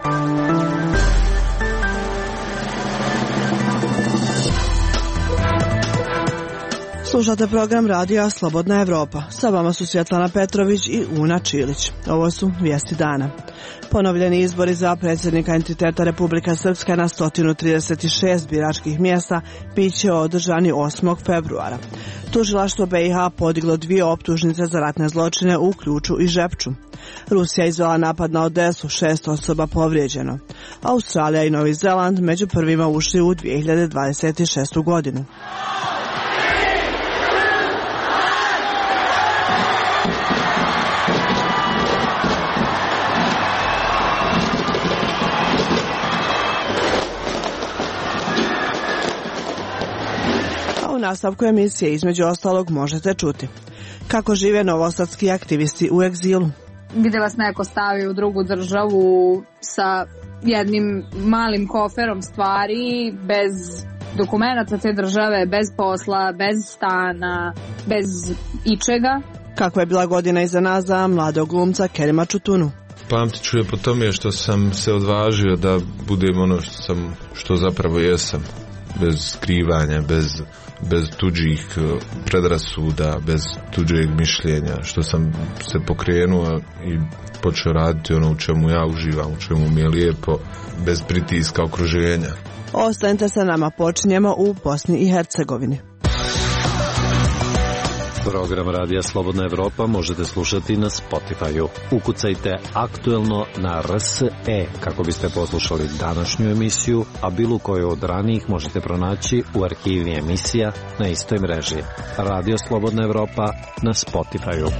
Slušate program radija Slobodna Evropa. Sa vama su Svjetlana Petrović i Una Čilić. Ovo su vijesti dana. Ponovljeni izbori za predsjednika entiteta Republika Srpska na 136 biračkih mjesta biće održani 8. februara. Tužilaštvo BiH podiglo 2 optužnice za ratne zločine u Ključu i Žepču. Rusija izvela napad na Odesu, 6 osoba povrijeđeno. Australija i Novi Zeland među prvima ušli u 2026. godinu. U nastavku emisije između ostalog možete čuti kako žive novosadski aktivisti u egzilu. Gdje vas neko stavi u drugu državu sa jednim malim koferom stvari, bez dokumenata te države, bez posla, bez stana, bez ičega. Kakva je bila godina iza nas za mladog glumca Kerima Čutunu? Pamtit ću je po tome što sam se odvažio da budem ono što zapravo jesam. Bez skrivanja, bez tuđih predrasuda, bez tuđeg mišljenja, što sam se pokrenuo i počeo raditi ono u čemu ja uživam, u čemu mi je lijepo, bez pritiska okruženja. Ostanite sa nama, počinjemo u Bosni i Hercegovini. Program Radija Slobodna Evropa možete slušati na Spotify-u. Ukucajte aktuelno na RSE kako biste poslušali današnju emisiju, a bilo koju od ranijih možete pronaći u arhivi emisija na istoj mreži. Radio Slobodna Evropa na Spotify-u.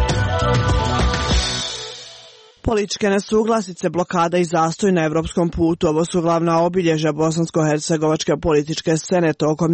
Političke nesuglasice, blokada i zastoj na evropskom putu, ovo su glavna obilježja bosansko-hercegovačke političke scene tokom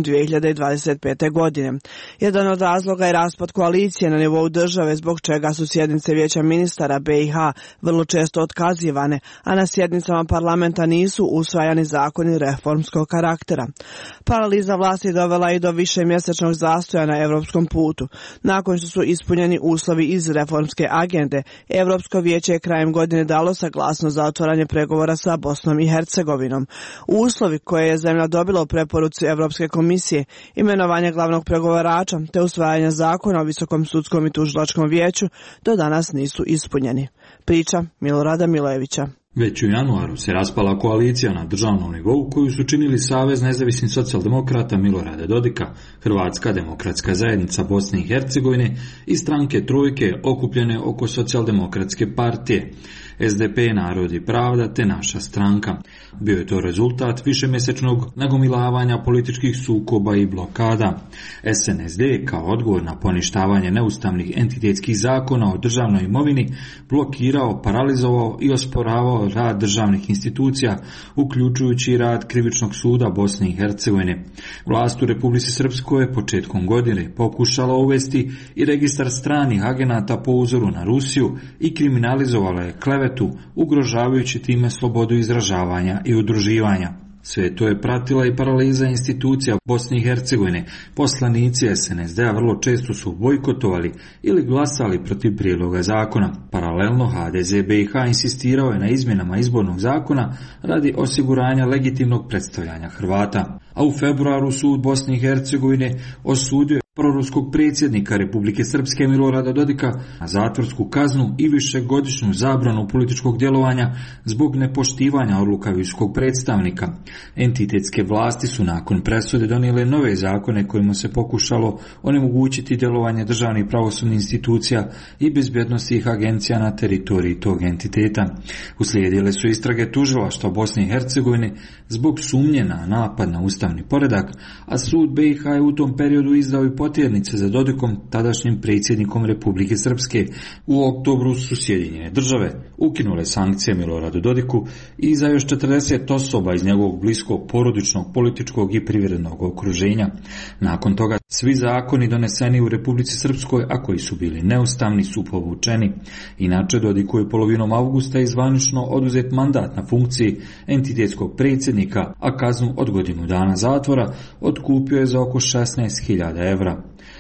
2025. godine. Jedan od razloga je raspad koalicije na nivou države, zbog čega su sjednice Vijeća ministara BiH vrlo često otkazivane, a na sjednicama parlamenta nisu usvajani zakoni reformskog karaktera. Paraliza vlasti dovela i do višemjesečnog zastoja na evropskom putu. Nakon što su ispunjeni uslovi iz reformske agende, Evropsko vijeće je krajem godine dalo saglasnost za otvaranje pregovora sa Bosnom i Hercegovinom. Uslovi koje je zemlja dobila u preporuci Evropske komisije, imenovanje glavnog pregovarača te usvajanje zakona o Visokom sudskom i tužilačkom vijeću do danas nisu ispunjeni. Priča Milorada Milojevića. Već u januaru se raspala koalicija na državnom nivou koju su činili Savez nezavisnih socijaldemokrata Milorada Dodika, Hrvatska demokratska zajednica Bosne i Hercegovine i stranke Trojke okupljene oko socijaldemokratske partije, SDP, Narod i pravda te naša stranka. Bio je to rezultat višemjesečnog nagomilavanja političkih sukoba i blokada. SNSD kao odgovor na poništavanje neustavnih entitetskih zakona o državnoj imovini blokirao, paralizovao i osporavao rad državnih institucija, uključujući i rad Krivičnog suda Bosne i Hercegovine. Vlast u Republici Srpskoj je početkom godine pokušala uvesti i registar stranih agenata po uzoru na Rusiju i kriminalizovala je klevetu, ugrožavajući time slobodu izražavanja i udruživanja. Sve to je pratila i paraliza institucija Bosne i Hercegovine. Poslanici SNSD-a vrlo često su bojkotovali ili glasali protiv prijedloga zakona. Paralelno HDZ BiH insistirao je na izmjenama izbornog zakona radi osiguranja legitimnog predstavljanja Hrvata. A u februaru sud Bosne i Hercegovine osudio proruskog predsjednika Republike Srpske Milorada Dodika na zatvorsku kaznu i višegodišnju zabranu političkog djelovanja zbog nepoštivanja odluka visokog predstavnika. Entitetske vlasti su nakon presude donijele nove zakone kojima se pokušalo onemogućiti djelovanje državnih pravosudnih institucija i bezbjednosnih agencija na teritoriji tog entiteta. Uslijedile su istrage tužilaštva Bosne i Hercegovine zbog sumnje na napad na ustavni poredak, a sud BiH je u tom periodu izdao i potjernice za Dodikom, tadašnjim predsjednikom Republike Srpske. U oktobru su Sjedinjene države ukinule sankcije Miloradu Dodiku i za još 40 osoba iz njegovog bliskog porodičnog, političkog i privrednog okruženja. Nakon toga svi zakoni doneseni u Republici Srpskoj, a koji su bili neustavni, su povučeni. Inače, Dodiku je polovinom avgusta zvanično oduzet mandat na funkciji entitetskog predsjednika, a kaznu od godinu dana zatvora otkupio je za oko 16.000 evra.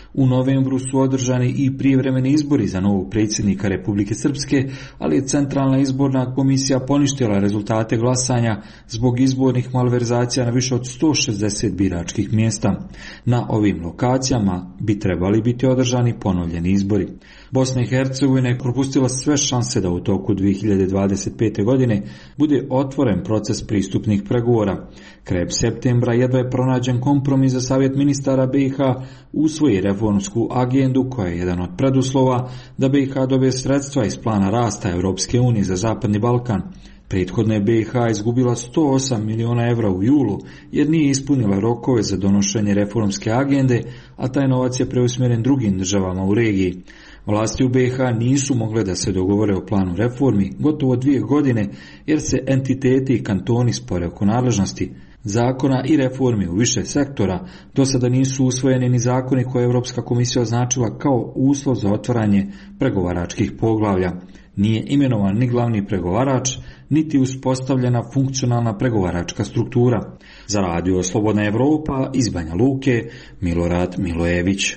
U novembru su održani i prijevremeni izbori za novog predsjednika Republike Srpske, ali je Centralna izborna komisija poništila rezultate glasanja zbog izbornih malverzacija na više od 160 biračkih mjesta. Na ovim lokacijama bi trebali biti održani ponovljeni izbori. Bosna i Hercegovina je propustila sve šanse da u toku 2025. godine bude otvoren proces pristupnih pregovora. Krajem septembra jedva je pronađen kompromis za Savjet ministara BiH usvoji reformsku agendu koja je jedan od preduslova da BiH dobije sredstva iz plana rasta Europske unije za Zapadni Balkan. Prethodno je BiH izgubila 108 miliona evra u julu jer nije ispunila rokove za donošenje reformske agende, a taj novac je preusmjeren drugim državama u regiji. Vlasti u BiH nisu mogle da se dogovore o planu reformi gotovo 2 godine jer se entiteti i kantoni spore oko nadležnosti, zakona i reformi u više sektora. Do sada nisu usvojeni ni zakoni koje je Europska komisija označila kao uslov za otvaranje pregovaračkih poglavlja. Nije imenovan ni glavni pregovarač, niti uspostavljena funkcionalna pregovaračka struktura. Za radio Slobodna Evropa iz Banja Luke, Milorad Milojević.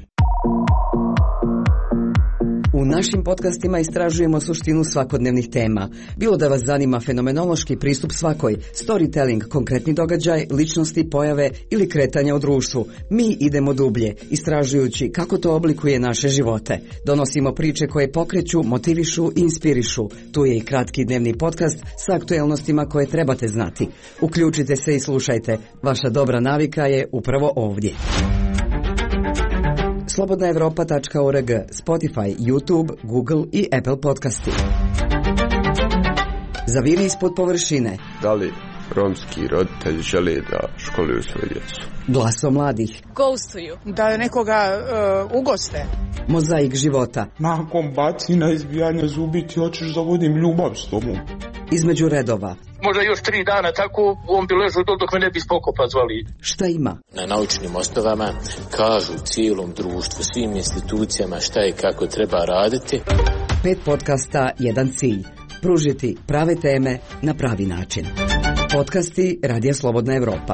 U našim podcastima istražujemo suštinu svakodnevnih tema. Bilo da vas zanima fenomenološki pristup svakoj, storytelling, konkretni događaj, ličnosti, pojave ili kretanja u društvu, mi idemo dublje, istražujući kako to oblikuje naše živote. Donosimo priče koje pokreću, motivišu i inspirišu. Tu je i kratki dnevni podcast sa aktuelnostima koje trebate znati. Uključite se i slušajte. Vaša dobra navika je upravo ovdje. slobodnaevropa.org, Spotify, YouTube, Google i Apple podcasti. Zaviri ispod površine. Da li romski roditelji žele da školuju svoju djecu? Glasom mladih. Ghostuju. Da nekoga ugoste. Mozaik života. Nakon bacina, izbijanja zubi ti hoćeš da vodim ljubav s tobom. Između redova. Možda još 3 dana tako on bi ležao dok me ne bi spokopa zvali. Šta ima? Na naučnim osnovama kažu cijelom društvu, svim institucijama šta i kako treba raditi. 5 podcasta, jedan cilj. Pružiti prave teme na pravi način. Podcasti Radija Slobodna Evropa.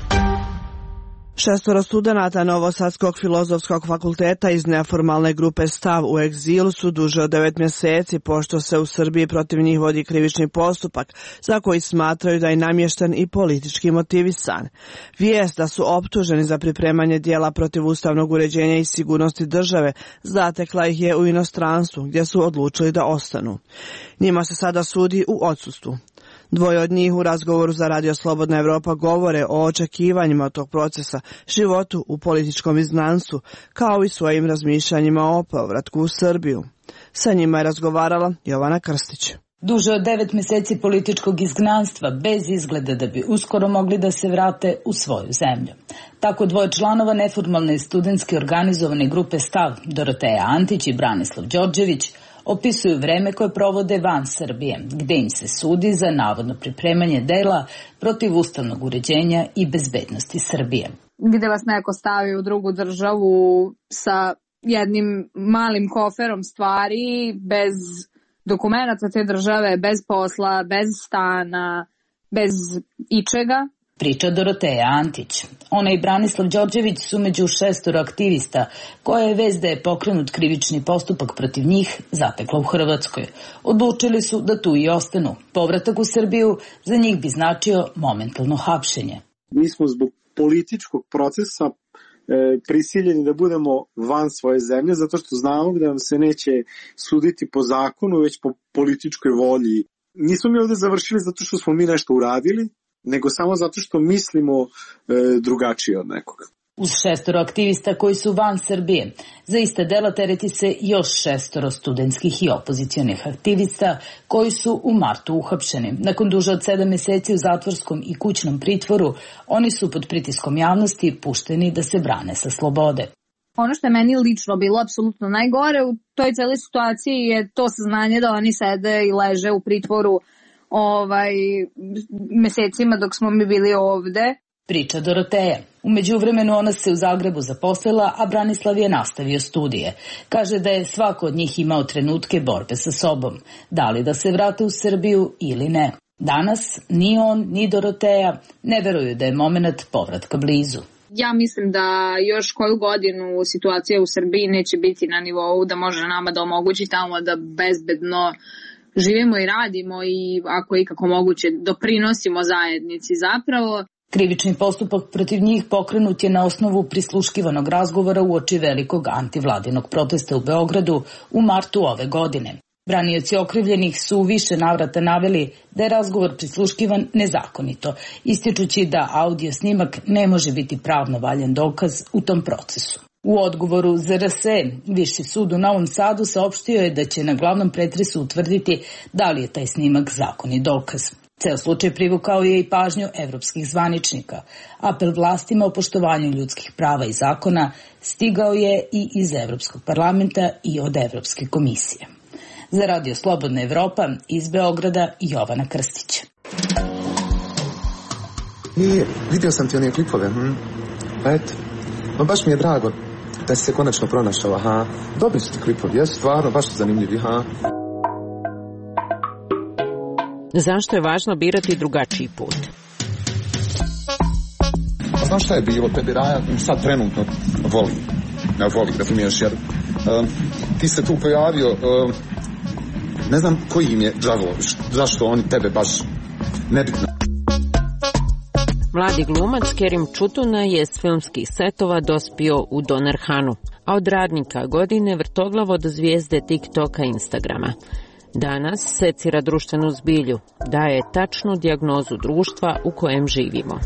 6 studenata Novosadskog filozofskog fakulteta iz neformalne grupe Stav u egzilu su duže od 9 mjeseci pošto se u Srbiji protiv njih vodi krivični postupak za koji smatraju da je namješten i politički motivisan. Vijest da su optuženi za pripremanje dijela protiv ustavnog uređenja i sigurnosti države zatekla ih je u inostranstvu gdje su odlučili da ostanu. Njima se sada sudi u odsustvu. 2 od njih u razgovoru za Radio Slobodna Evropa govore o očekivanjima tog procesa, životu u političkom izgnanstvu, kao i svojim razmišljanjima o povratku u Srbiju. Sa njima je razgovarala Jovana Krstić. Duže od 9 mjeseci političkog izgnanstva bez izgleda da bi uskoro mogli da se vrate u svoju zemlju. Tako 2 članova neformalne studentske organizovane grupe Stav, Doroteja Antić i Branislav Đorđević, opisuju vreme koje provode van Srbije, gdje im se sudi za navodno pripremanje dela protiv ustavnog uređenja i bezbednosti Srbije. Gdje vas neko stavi u drugu državu sa jednim malim koferom stvari, bez dokumenata te države, bez posla, bez stana, bez ičega. Priča Doroteja Antić. Ona i Branislav Đorđević su među 6 aktivista koje je vez da je pokrenut krivični postupak protiv njih zatekla u Hrvatskoj. Odlučili su da tu i ostanu. Povratak u Srbiju za njih bi značio momentalno hapšenje. Mi smo zbog političkog procesa prisiljeni da budemo van svoje zemlje zato što znamo da nam se neće suditi po zakonu već po političkoj volji. Nismo mi ovdje završili zato što smo mi nešto uradili, nego samo zato što mislimo drugačije od nekoga. Uz 6 aktivista koji su van Srbije, za iste dela tereti se još 6 studentskih i opozicionih aktivista koji su u martu uhapšeni. Nakon duže od 7 mjeseci u zatvorskom i kućnom pritvoru, oni su pod pritiskom javnosti pušteni da se brane sa slobode. Ono što je meni lično bilo apsolutno najgore u toj celoj situaciji je to saznanje da oni sede i leže u pritvoru mjesecima dok smo mi bili ovde. Priča Doroteja. U međuvremenu ona se u Zagrebu zaposlila, a Branislav je nastavio studije. Kaže da je svako od njih imao trenutke borbe sa sobom. Da li da se vrate u Srbiju ili ne. Danas ni on, ni Doroteja ne veruju da je moment povratka blizu. Ja mislim da još koju godinu situacija u Srbiji neće biti na nivou da može nama da omogući tamo da bezbedno živimo i radimo i ako je ikako moguće doprinosimo zajednici zapravo. Krivični postupak protiv njih pokrenut je na osnovu prisluškivanog razgovora uoči velikog antivladinog protesta u Beogradu u martu ove godine. Branioci okrivljenih su u više navrata naveli da je razgovor prisluškivan nezakonito, ističući da audio snimak ne može biti pravno valjan dokaz u tom procesu. U odgovoru ZRS, Viši sud u Novom Sadu saopštio je da će na glavnom pretresu utvrditi da li je taj snimak zakonit dokaz. Ceo slučaj privukao je i pažnju evropskih zvaničnika. Apel vlastima o poštovanju ljudskih prava i zakona stigao je i iz Evropskog parlamenta i od Evropske komisije. Za Radio Slobodna Evropa iz Beograda Jovana Krstić. Vidio sam ti one klipove, eto, baš mi je drago da si se konačno pronašala, dobri su ti klipovi, jesu stvarno, baš su zanimljivi, Zašto je važno birati drugačiji put? Znaš šta je bilo, tebi Raja sad trenutno voli, razumiješ, jer ti se tu pojavio, ne znam koji im je đavo, zašto oni tebe baš nebitno. Mladi glumac Kerim Čutuna je s filmskih setova dospio u Donerhanu, a od radnika godine vrtoglavo do zvijezde TikToka i Instagrama. Danas secira društvenu zbilju, daje tačnu dijagnozu društva u kojem živimo.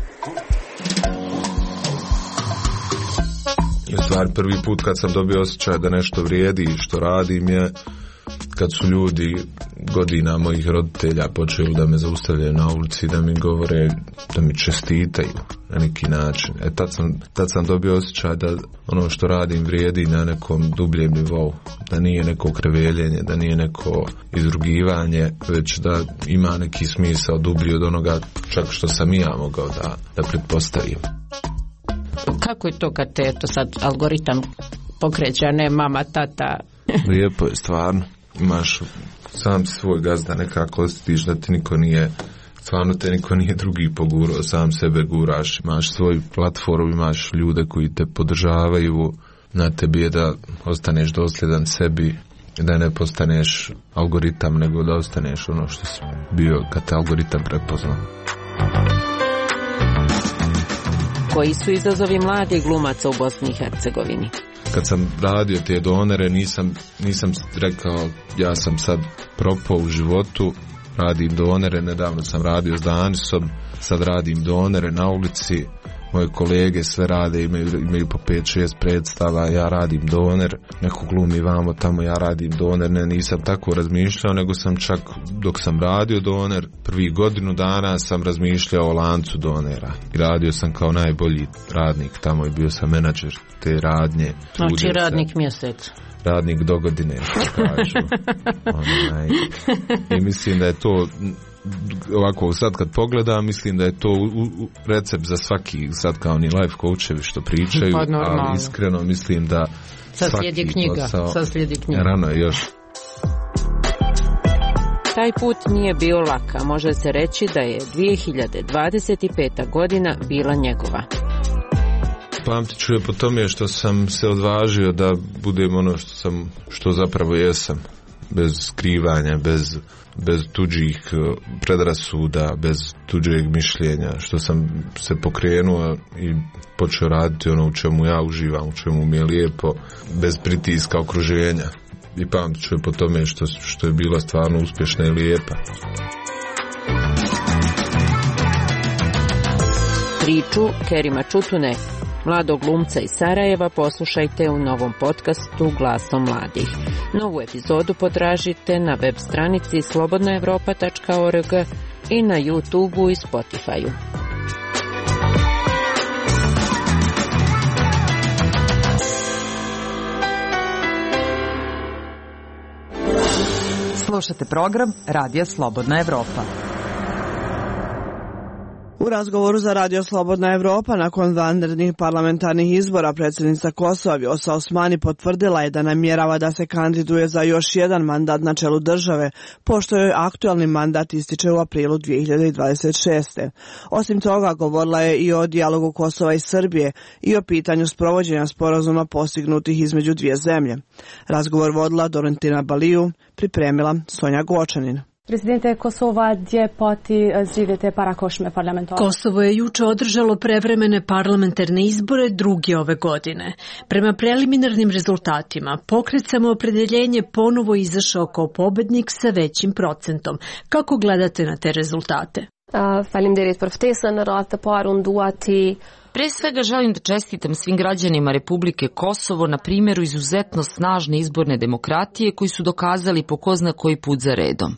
U stvari, prvi put kad sam dobio osjećaj da nešto vrijedi i što radim je kad su ljudi godina mojih roditelja počeli da me zaustavljaju na ulici, da mi govore, da mi čestitaju na neki način. Tad sam dobio osjećaj da ono što radim vrijedi na nekom dubljem nivou, da nije neko kreveljenje, da nije neko izrugivanje, već da ima neki smisao dublji od onoga čak što sam i ja mogao da pretpostavim. Kako je to kad te sad algoritam pokreće, a ne mama, tata? Lijepo je stvarno. Imaš sam svoj gazda, nekako osjetiš da ti niko nije, stvarno te niko nije drugi pogurao, sam sebe guraš, imaš svoju platformu, imaš ljude koji te podržavaju, na tebi je da ostaneš dosljedan sebi, da ne postaneš algoritam, nego da ostaneš ono što si bio kad te algoritam prepoznao. Koji su izazovi mladih glumaca u Bosni i Hercegovini? Kad sam radio te donere, nisam rekao ja sam sad propao u životu, radim donere, nedavno sam radio s Danisom, sad radim donere na ulici, moje kolege sve rade, imaju po 5-6 predstava, ja radim doner, neko glumi vamo tamo, ja radim doner, nisam tako razmišljao, nego sam čak dok sam radio doner, prvi godinu dana sam razmišljao o lancu donera i radio sam kao najbolji radnik tamo i bio sam menadžer te radnje. Znači radnik mjesec. Radnik do godine, što kažu. I mislim da je to ovako sad kad pogledam, mislim da je to recept za svaki, sad kao ni life coachevi što pričaju, ali iskreno mislim da sad slijedi knjiga. Rano je još. Taj put nije bio lak, a može se reći da je 2025. godina bila njegova. Pamtit ću je po tome što sam se odvažio da budem ono što zapravo jesam, bez skrivanja, bez tuđih predrasuda, bez tuđeg mišljenja, što sam se pokrenuo i počeo raditi ono u čemu ja uživam, u čemu mi je lijepo, bez pritiska okruženja. I pamtit ću je po tome što je bila stvarno uspješna i lijepa. Priču Kerima Čutune, mladog glumca iz Sarajeva, poslušajte u novom podcastu Glasom mladih. Novu epizodu potražite na web stranici slobodnaevropa.org i na YouTubeu i Spotifyu. Slušate program Radija Slobodna Evropa. U razgovoru za Radio Slobodna Evropa nakon vanrednih parlamentarnih izbora predsjednica Kosova Vjosa Osmani potvrdila je da namjerava da se kandiduje za još jedan mandat na čelu države, pošto joj aktualni mandat ističe u aprilu 2026. Osim toga, govorila je i o dijalogu Kosova i Srbije i o pitanju sprovođenja sporazuma postignutih između dvije zemlje. Razgovor vodila Dorentina Baliju, pripremila Sonja Gočanin. Presidente Kosova, gdje poti živite parakošme parlamentarne? Kosovo je juče održalo prevremene parlamentarne izbore, drugi ove godine. Prema preliminarnim rezultatima, pokret Samoopredeljenje ponovo izašao kao pobednik sa većim procentom. Kako gledate na te rezultate? Pre svega želim da čestitam svim građanima Republike Kosovo na primjeru izuzetno snažne izborne demokratije koji su dokazali po ko zna koji put za redom.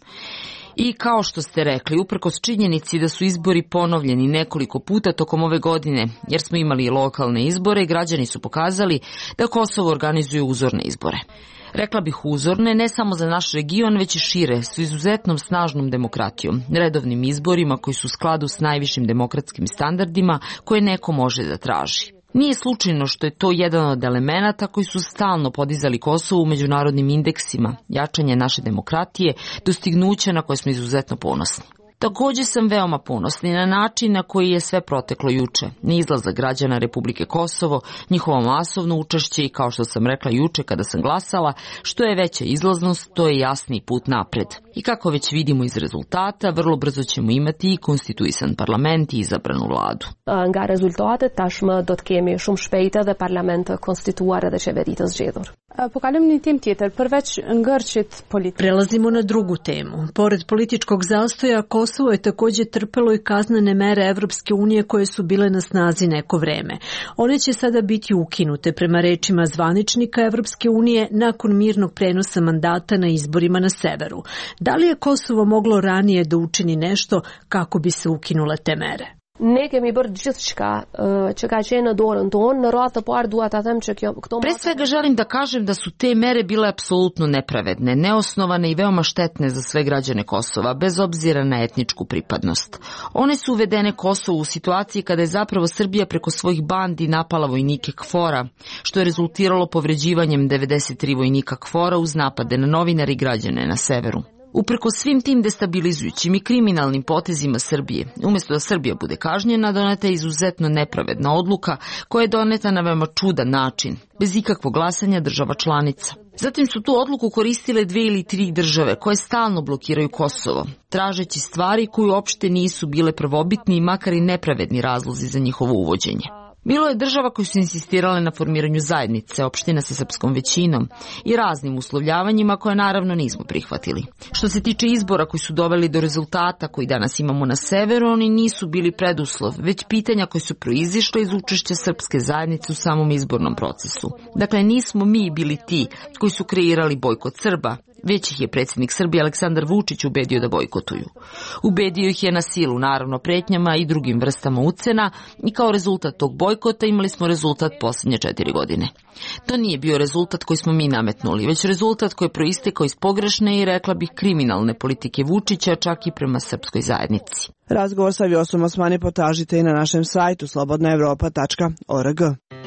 I kao što ste rekli, uprkos činjenici da su izbori ponovljeni nekoliko puta tokom ove godine, jer smo imali lokalne izbore, građani su pokazali da Kosovo organizuje uzorne izbore. Rekla bih uzorne ne samo za naš region, već i šire, s izuzetnom snažnom demokratijom, redovnim izborima koji su u skladu s najvišim demokratskim standardima koje neko može da traži. Nije slučajno što je to jedan od elemenata koji su stalno podizali Kosovo u međunarodnim indeksima, jačanje naše demokratije, dostignuća na koje smo izuzetno ponosni. Također sam veoma ponosni na način na koji je sve proteklo juče, na izlazak građana Republike Kosovo, njihovo masovno učešće i kao što sam rekla juče kada sam glasala, što je veća izlaznost, to je jasniji put napred. I kako već vidimo iz rezultata, vrlo brzo ćemo imati i konstituisan parlament i izabranu vladu. Nga rezultatet tashmë do të kemi shumë shpejt edhe parlament të konstituar edhe qeveri të zgjedhur. Pokalim një tim tjetër, përveç ngërçit politik. Prelazimo na drugu temu. Pored političkog zastoja, Kosovo je također trpelo i kaznene mere Evropske unije koje su bile na snazi neko vreme. One će sada biti ukinute prema rečima zvaničnika Evropske unije nakon mirnog prenosa mandata na izborima na severu. Da li je Kosovo moglo ranije da učini nešto kako bi se ukinule te mere? Ne kemi bërë gjithçka që ka qenë në dorën tonë. Në radhë të parë dua ta them që këto Pre svega želim da kažem da su te mere bile apsolutno nepravedne, neosnovane i veoma štetne za sve građane Kosova, bez obzira na etničku pripadnost. One su uvedene Kosovu u situaciji kada je zapravo Srbija preko svojih bandi napala vojnike KFOR-a, što je rezultiralo povređivanjem 93 vojnika KFOR-a uz napade na novinare i građane na severu. Uprkos svim tim destabilizujućim i kriminalnim potezima Srbije, umjesto da Srbija bude kažnjena, doneta je izuzetno nepravedna odluka koja je doneta na veoma čudan način, bez ikakvog glasanja država članica. Zatim su tu odluku koristile 2 ili 3 države koje stalno blokiraju Kosovo, tražeći stvari koje uopšte nisu bile prvobitni i makar i nepravedni razlozi za njihovo uvođenje. Bilo je država koji su insistirale na formiranju zajednice, opština sa srpskom većinom i raznim uslovljavanjima koje naravno nismo prihvatili. Što se tiče izbora koji su doveli do rezultata koji danas imamo na severu, oni nisu bili preduslov, već pitanja koje su proizišle iz učešća srpske zajednice u samom izbornom procesu. Dakle, nismo mi bili ti koji su kreirali bojkot Srba, već ih je predsjednik Srbije Aleksandar Vučić ubedio da bojkotuju. Ubedio ih je na silu, naravno pretnjama i drugim vrstama ucena i kao rezultat tog bojkota imali smo rezultat posljednje 4 godine. To nije bio rezultat koji smo mi nametnuli, već rezultat koji je proistekao iz pogrešne i rekla bih kriminalne politike Vučića, čak i prema srpskoj zajednici. Razgovor sa Vjosom Osmani potražite i na našem sajtu slobodnaevropa.org.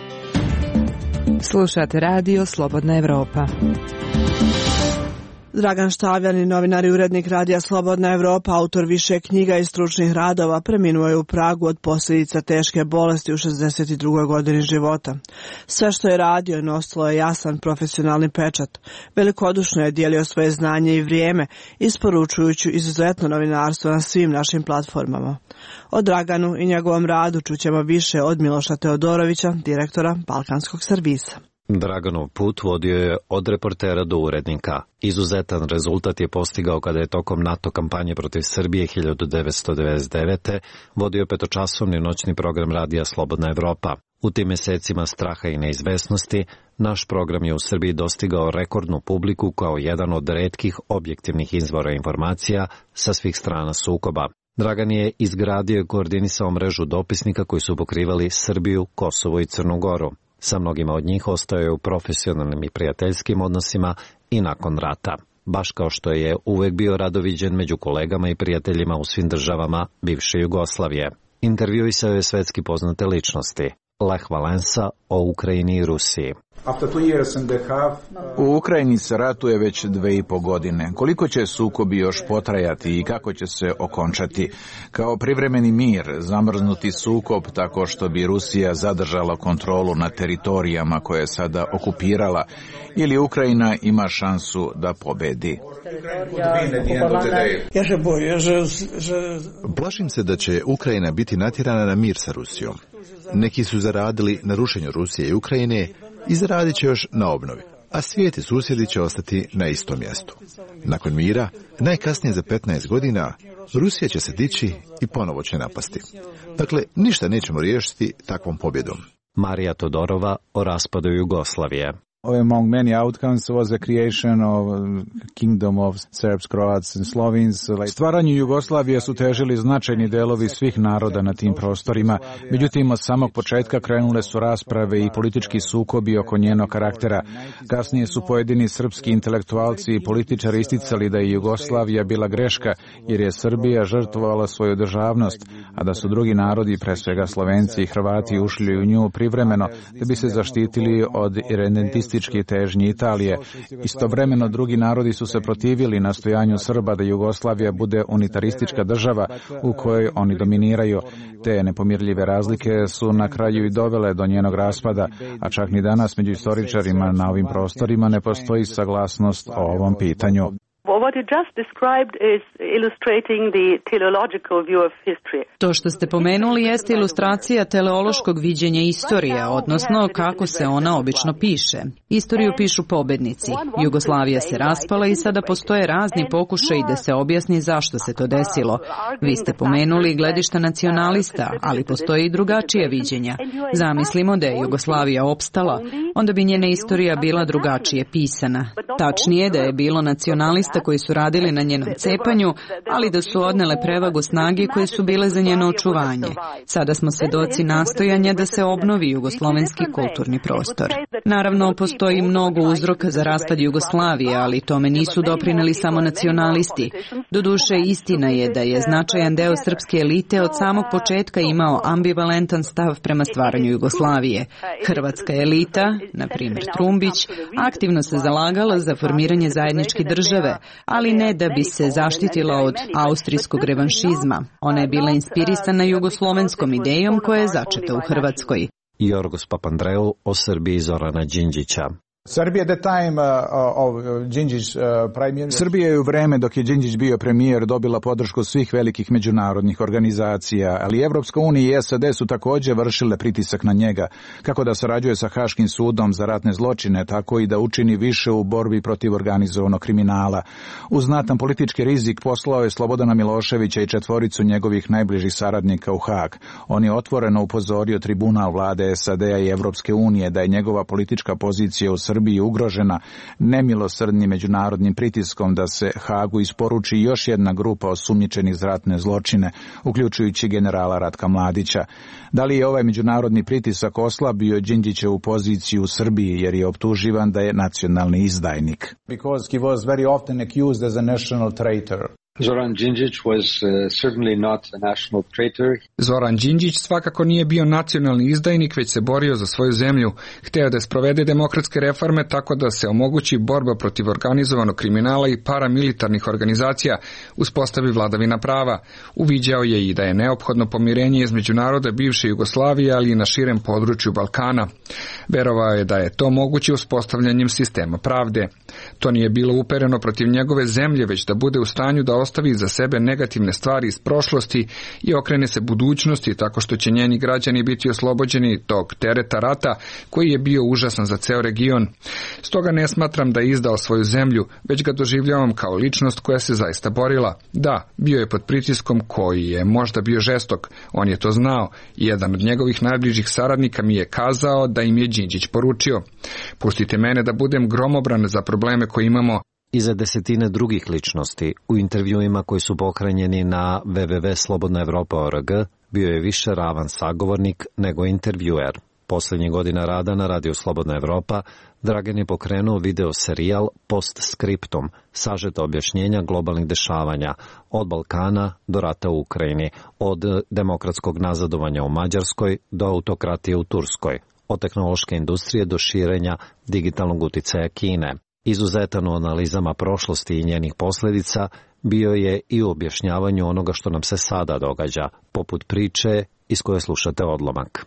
Slušate radio Slobodna Evropa. Dragan Štavljanin, novinar i urednik radija Slobodna Evropa, autor više knjiga i stručnih radova, preminuo je u Pragu od posljedica teške bolesti u 62. godini života. Sve što je radio nosilo je jasan profesionalni pečat. Velikodušno je dijelio svoje znanje i vrijeme, isporučujući izuzetno novinarstvo na svim našim platformama. O Draganu i njegovom radu čućemo više od Miloša Teodorovića, direktora Balkanskog servisa. Draganov put vodio je od reportera do urednika. Izuzetan rezultat je postigao kada je tokom NATO kampanje protiv Srbije 1999. vodio 5-časovni noćni program radija Slobodna Evropa. U tim mesecima straha i neizvesnosti, naš program je u Srbiji dostigao rekordnu publiku kao jedan od retkih objektivnih izvora informacija sa svih strana sukoba. Dragan je izgradio i koordinisao mrežu dopisnika koji su pokrivali Srbiju, Kosovo i Crnu Goru. Sa mnogima od njih ostao je u profesionalnim i prijateljskim odnosima i nakon rata, baš kao što je uvek bio rado viđen među kolegama i prijateljima u svim državama bivše Jugoslavije. Intervjuisao je svetski poznate ličnosti. Lech Valensa o Ukrajini i Rusiji. U Ukrajini se ratuje već 2,5 godine. Koliko će sukobi još potrajati i kako će se okončati? Kao privremeni mir, zamrznuti sukob tako što bi Rusija zadržala kontrolu na teritorijama koje je sada okupirala, ili Ukrajina ima šansu da pobedi? Plašim se da će Ukrajina biti natjerana na mir sa Rusijom. Neki su zaradili na rušenju Rusije i Ukrajine i zaradit će još na obnovi, a svijet i susjedi će ostati na istom mjestu. Nakon mira, najkasnije za 15 godina, Rusija će se dići i ponovo će napasti. Dakle, ništa nećemo riješiti takvom pobjedom. Marija Todorova o raspadu Jugoslavije. Among many outcomes was the creation of Kingdom of Serbs, Croats and Slovenes. Stvaranju Jugoslavije su težili značajni delovi svih naroda na tim prostorima. Međutim, od samog početka krenule su rasprave i politički sukobi oko njenog karaktera. Kasnije su pojedini srpski intelektualci i političari isticali da je Jugoslavija bila greška, jer je Srbija žrtvovala svoju državnost, a da su drugi narodi, pre svega Slovenci i Hrvati, ušli u nju privremeno da bi se zaštitili od irredentističkih težnji Italije. Istovremeno drugi narodi su se protivili nastojanju Srba da Jugoslavija bude unitaristička država u kojoj oni dominiraju. Te nepomirljive razlike su na kraju i dovele do njenog raspada, a čak ni danas među istoričarima na ovim prostorima ne postoji saglasnost o ovom pitanju. What you just described is illustrating the teleological view of history. To što ste pomenuli jeste ilustracija teleološkog viđenja istorije, odnosno kako se ona obično piše. Istoriju pišu pobednici. Jugoslavija se raspala i sada postoje razni pokušaji da se objasni zašto se to desilo. Vi ste pomenuli gledišta nacionalista, ali postoje i drugačije viđenja. Zamislimo da je Jugoslavija opstala, onda bi njena istorija bila drugačije pisana. Tačnije da je bilo nacionalista koji su radili na njenom cepanju, ali da su odnele prevagu snage koje su bile za njeno očuvanje. Sada smo svedoci nastojanja da se obnovi jugoslovenski kulturni prostor. Naravno, postoji mnogo uzroka za raspad Jugoslavije, ali tome nisu doprineli samo nacionalisti. Doduše, istina je da je značajan deo srpske elite od samog početka imao ambivalentan stav prema stvaranju Jugoslavije. Hrvatska elita, na primjer Trumbić, aktivno se zalagala za formiranje zajedničke države, ali ne da bi se zaštitila od austrijskog revanšizma. Ona je bila inspirisana jugoslovenskom idejom koja je začeta u Hrvatskoj. Jorgos Papandreou o Srbiji Zorana Đinđića. Srbija je u vreme dok je Đinđić bio premijer dobila podršku svih velikih međunarodnih organizacija, ali Evropska unija i SAD su također vršile pritisak na njega, kako da sarađuje sa Haškim sudom za ratne zločine, tako i da učini više u borbi protiv organizovanog kriminala. Uz znatan politički rizik poslao je Slobodana Miloševića i 4 njegovih najbližih saradnika u Hag. On je otvoreno upozorio tribunal vlade SAD-a i Evropske unije da je njegova politička pozicija u Srbiji ugrožena nemilosrdnim međunarodnim pritiskom da se Hagu isporuči još jedna grupa osumnjičenih za ratne zločine, uključujući generala Ratka Mladića. Da li je ovaj međunarodni pritisak oslabio Đinđićevu poziciju u Srbiji jer je optuživan da je nacionalni izdajnik? Because he was very often accused as a national traitor. Zoran Đinđić was certainly not a national traitor. Zoran Đinđić svakako nije bio nacionalni izdajnik, već se borio za svoju zemlju. Hteo da sprovede demokratske reforme tako da se omogući borba protiv organizovanog kriminala i paramilitarnih organizacija, uspostavi vladavina prava. Uviđao je i da je neophodno pomirenje između naroda bivše Jugoslavije, ali i na širem području Balkana. Verovao je da je to moguće uspostavljanjem sistema pravde. To nije bilo upereno protiv njegove zemlje, već da bude u stanju da ostavi za sebe negativne stvari iz prošlosti i okrene se budućnosti tako što će njeni građani biti oslobođeni tog tereta rata koji je bio užasan za ceo region. Stoga ne smatram da je izdao svoju zemlju, već ga doživljavam kao ličnost koja se zaista borila. Da, bio je pod pritiskom koji je možda bio žestok, on je to znao i jedan od njegovih najbližih saradnika mi je kazao da im je Đinđić poručio: pustite mene da budem gromobran za probleme koje imamo. I za desetine drugih ličnosti u intervjuima koji su pohranjeni na www.slobodnaevropa.org bio je više ravan sagovornik nego intervjuer. Posljednjih godina rada na radiju Slobodna Evropa, Dragan je pokrenuo video serijal Postscriptum, sažeta objašnjenja globalnih dešavanja, od Balkana do rata u Ukrajini, od demokratskog nazadovanja u Mađarskoj do autokratije u Turskoj, od tehnološke industrije do širenja digitalnog uticaja Kine. Izuzetan u analizama prošlosti i njenih posljedica bio je i u objašnjavanju onoga što nam se sada događa, poput priče iz koje slušate odlomak.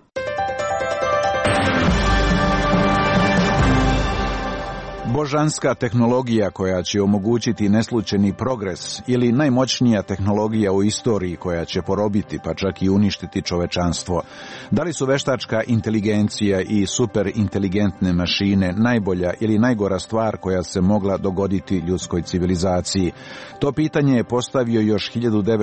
Božanska tehnologija koja će omogućiti neslučajni progres ili najmoćnija tehnologija u istoriji koja će porobiti pa čak i uništiti čovečanstvo. Da li su veštačka inteligencija i superinteligentne mašine najbolja ili najgora stvar koja se mogla dogoditi ljudskoj civilizaciji? To pitanje je postavio još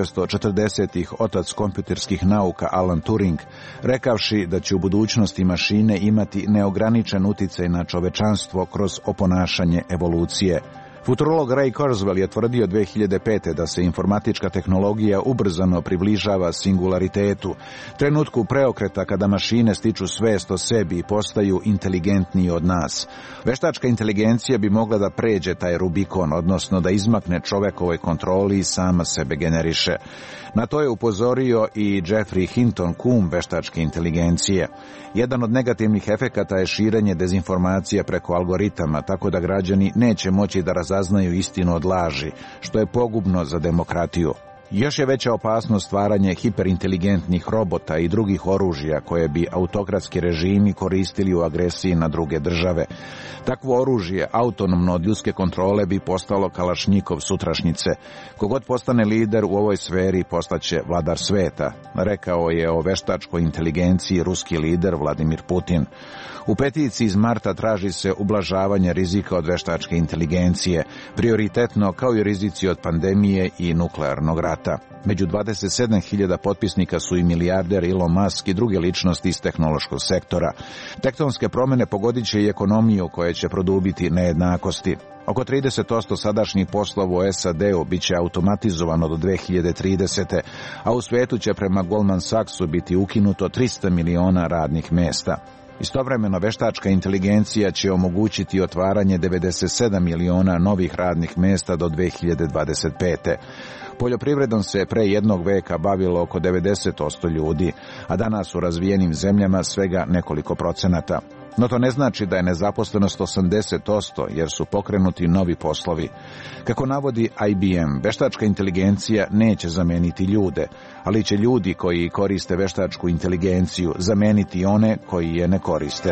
1940-ih otac kompjuterskih nauka Alan Turing, rekavši da će u budućnosti mašine imati neograničen uticaj na čovečanstvo kroz oponašanje evolucije. Futurolog Ray Kurzweil je tvrdio 2005. da se informatička tehnologija ubrzano približava singularitetu, trenutku preokreta kada mašine stiču svest o sebi i postaju inteligentniji od nas. Veštačka inteligencija bi mogla da pređe taj Rubikon, odnosno da izmakne čovekovoj kontroli i sama sebe generiše. Na to je upozorio i Jeffrey Hinton, kum veštačke inteligencije. Jedan od negativnih efekata je širenje dezinformacija preko algoritama, tako da građani neće moći da razaznaju istinu od laži, što je pogubno za demokratiju. Još je veća opasnost stvaranje hiperinteligentnih robota i drugih oružja koje bi autokratski režimi koristili u agresiji na druge države. Takvo oružje, autonomno od ljudske kontrole, bi postalo kalašnjikov sutrašnjice. Kogod postane lider u ovoj sferi postaće vladar sveta, rekao je o veštačkoj inteligenciji ruski lider Vladimir Putin. U peticiji iz marta traži se ublažavanje rizika od veštačke inteligencije, prioritetno kao i rizici od pandemije i nuklearnog rata. Među 27.000 potpisnika su i milijarder Elon Musk i druge ličnosti iz tehnološkog sektora. Tektonske promjene pogodit će i ekonomiju koja će produbiti nejednakosti. Oko 30% sadašnjih poslova u SAD-u bit će automatizovano do 2030. a u svijetu će prema Goldman Sachsu biti ukinuto 300 miliona radnih mjesta. Istovremeno, veštačka inteligencija će omogućiti otvaranje 97 miliona novih radnih mjesta do 2025. Poljoprivredom se pre jednog veka bavilo oko 90% ljudi, a danas u razvijenim zemljama svega nekoliko procenata. No to ne znači da je nezaposlenost 80%, jer su pokrenuti novi poslovi. Kako navodi IBM, veštačka inteligencija neće zameniti ljude, ali će ljudi koji koriste veštačku inteligenciju zameniti one koji je ne koriste.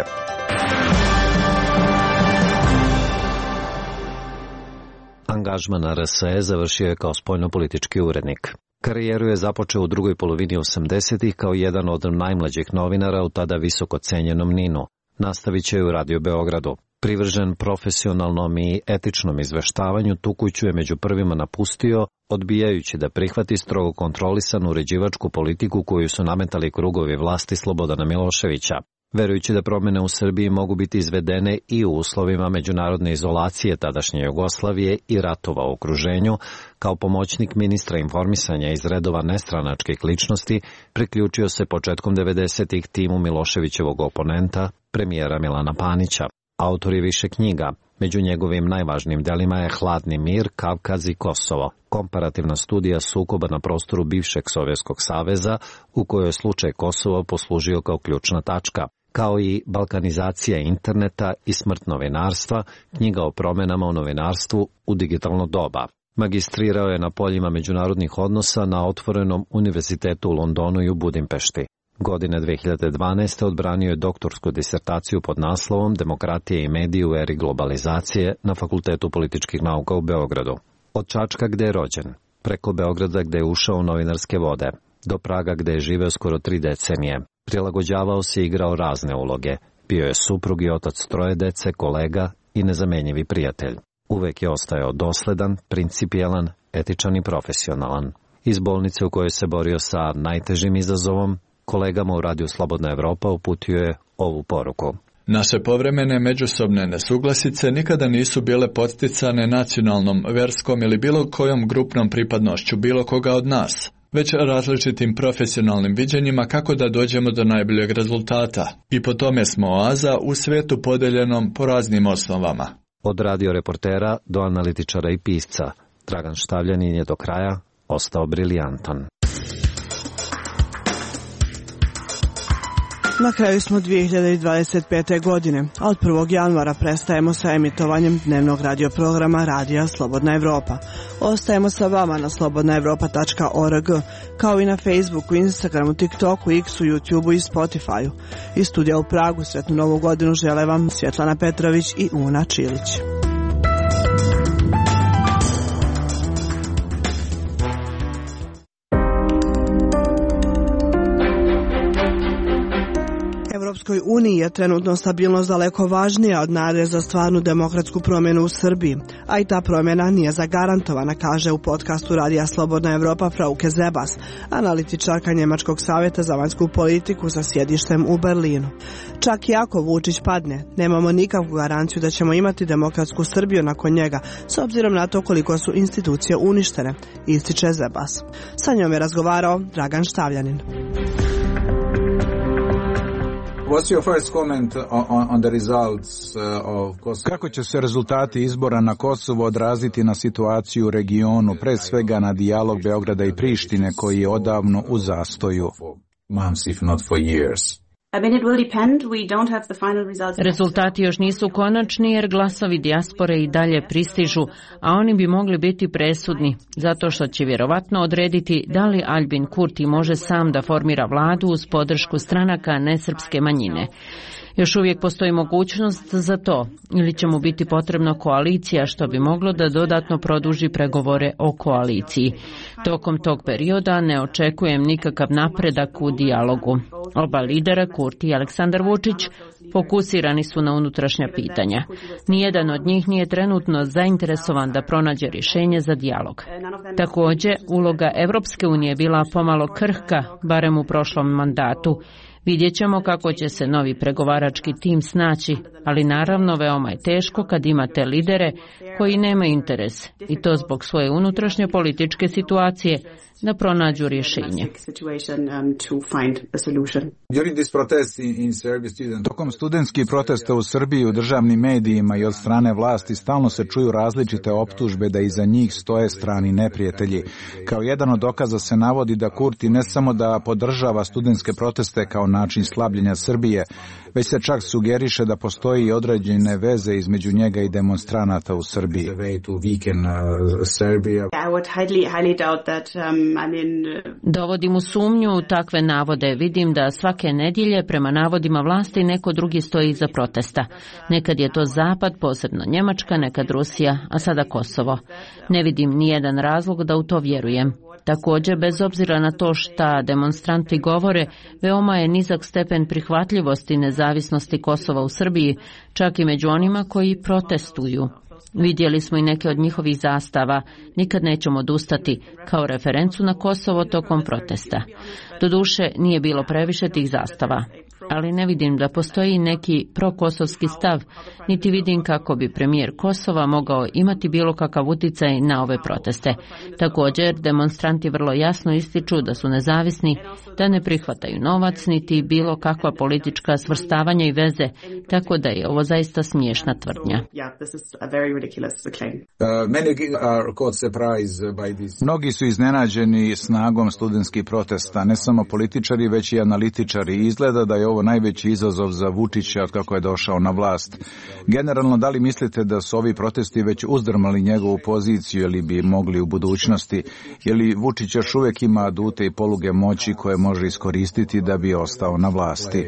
Angažman na RSE završio je kao spoljnopolitički urednik. Karijeru je započeo u drugoj polovini 80-ih kao jedan od najmlađih novinara u tada visoko cenjenom NIN-u. Nastavit će u Radio Beogradu. Privržen profesionalnom i etičnom izveštavanju, tu kuću je među prvima napustio, odbijajući da prihvati strogo kontrolisanu uređivačku politiku koju su nametali krugovi vlasti Slobodana Miloševića. Verujući da promjene u Srbiji mogu biti izvedene i u uslovima međunarodne izolacije tadašnje Jugoslavije i ratova u okruženju, kao pomoćnik ministra informisanja iz redova nestranačkih ličnosti, priključio se početkom 90-ih timu Miloševićevog oponenta, premijera Milana Panića. Autor je više knjiga. Među njegovim najvažnijim delima je Hladni mir, Kavkaz i Kosovo, komparativna studija sukoba na prostoru bivšeg Sovjetskog saveza, u kojoj je slučaj Kosova poslužio kao ključna tačka, kao i Balkanizacija interneta i smrt novinarstva, knjiga o promjenama u novinarstvu u digitalno doba. Magistrirao je na poljima međunarodnih odnosa na Otvorenom univerzitetu u Londonu i u Budimpešti. Godine 2012. odbranio je doktorsku disertaciju pod naslovom Demokratija i mediji u eri globalizacije na Fakultetu političkih nauka u Beogradu. Od Čačka gde je rođen, preko Beograda gde je ušao u novinarske vode, do Praga gde je živeo skoro 3 decenije. Prilagođavao se i igrao razne uloge. Bio je suprug i otac 3 dece, kolega i nezamenjivi prijatelj. Uvek je ostajao dosledan, principijelan, etičan i profesionalan. Iz bolnice u kojoj se borio sa najtežim izazovom, kolegama u Radiju Slobodna Evropa uputio je ovu poruku. Naše povremene međusobne nesuglasice nikada nisu bile podsticane nacionalnom, verskom ili bilo kojom grupnom pripadnošću bilo koga od nas, već različitim profesionalnim viđenjima kako da dođemo do najboljeg rezultata. I po tome smo oaza u svijetu podeljenom po raznim osnovama. Od radio reportera do analitičara i pisca, Dragan Štavljanin je do kraja ostao briljantan. Na kraju smo 2025. godine, a od 1. januara prestajemo sa emitovanjem dnevnog radioprograma Radija Slobodna Evropa. Ostajemo sa vama na slobodnaevropa.org, kao i na Facebooku, Instagramu, TikToku, X-u, YouTubeu i Spotifyu. Iz studija u Pragu sretnu novu godinu žele vam Svjetlana Petrović i Una Čilić. Europskoj uniji je trenutno stabilnost daleko važnija od nade za stvarnu demokratsku promjenu u Srbiji, a i ta promjena nije zagarantovana, kaže u podcastu Radija Slobodna Evropa Frauke Zebas, analitičarka Njemačkog savjeta za vanjsku politiku sa sjedištem u Berlinu. Čak i ako Vučić padne, nemamo nikakvu garanciju da ćemo imati demokratsku Srbiju nakon njega, s obzirom na to koliko su institucije uništene, ističe Zebas. Sa njom je razgovarao Dragan Štavljanin. What's your first comment on the results of Kosovo? Kako će se rezultati izbora na Kosovo odraziti na situaciju u regionu, pre svega na dijalog Beograda i Prištine koji je odavno u zastoju? Months, if not for years. Rezultati još nisu konačni jer glasovi dijaspore i dalje pristižu, a oni bi mogli biti presudni, zato što će vjerovatno odrediti da li Albin Kurti može sam da formira vladu uz podršku stranaka nesrpske manjine. Još uvijek postoji mogućnost za to, ili će mu biti potrebna koalicija, što bi moglo da dodatno produži pregovore o koaliciji. Tokom tog perioda ne očekujem nikakav napredak u dijalogu. Oba lidera, Kurti i Aleksandar Vučić, fokusirani su na unutrašnja pitanja. Nijedan od njih nije trenutno zainteresovan da pronađe rješenje za dijalog. Također, uloga Evropske unije bila pomalo krhka, barem u prošlom mandatu. Vidjet ćemo kako će se novi pregovarački tim snaći, ali naravno veoma je teško kad imate lidere koji nemaju interes, i to zbog svoje unutrašnje političke situacije, da pronađu rješenje. Tokom studentskih protesta u Srbiji u državnim medijima i od strane vlasti stalno se čuju različite optužbe da iza njih stoje strani neprijatelji. Kao jedan od dokaza se navodi da Kurti ne samo da podržava studentske proteste kao način slabljenja Srbije, već se čak sugeriše da postoji i određene veze između njega i demonstranata u Srbiji. Dovodim u sumnju takve navode. Vidim da svake nedjelje prema navodima vlasti neko drugi stoji iza protesta. Nekad je to Zapad, posebno Njemačka, nekad Rusija, a sada Kosovo. Ne vidim nijedan razlog da u to vjerujem. Također, bez obzira na to šta demonstranti govore, veoma je nizak stepen prihvatljivosti nezavisnosti Kosova u Srbiji, čak i među onima koji protestuju. Vidjeli smo i neke od njihovih zastava, nikad nećemo odustati, kao referencu na Kosovo tokom protesta. Doduše, nije bilo previše tih zastava, ali ne vidim da postoji neki prokosovski stav, niti vidim kako bi premijer Kosova mogao imati bilo kakav utjecaj na ove proteste. Također, demonstranti vrlo jasno ističu da su nezavisni, da ne prihvataju novac, niti bilo kakva politička svrstavanja i veze, tako da je ovo zaista smiješna tvrdnja. Mnogi su iznenađeni snagom studentskih protesta, ne samo političari, već i analitičari. Izgleda da je ovo najveći izazov za Vučića od kako je došao na vlast. Generalno, da li mislite da su ovi protesti već uzdrmali njegovu poziciju ili bi mogli u budućnosti? Je li Vučić još uvijek ima adute i poluge moći koje može iskoristiti da bi ostao na vlasti?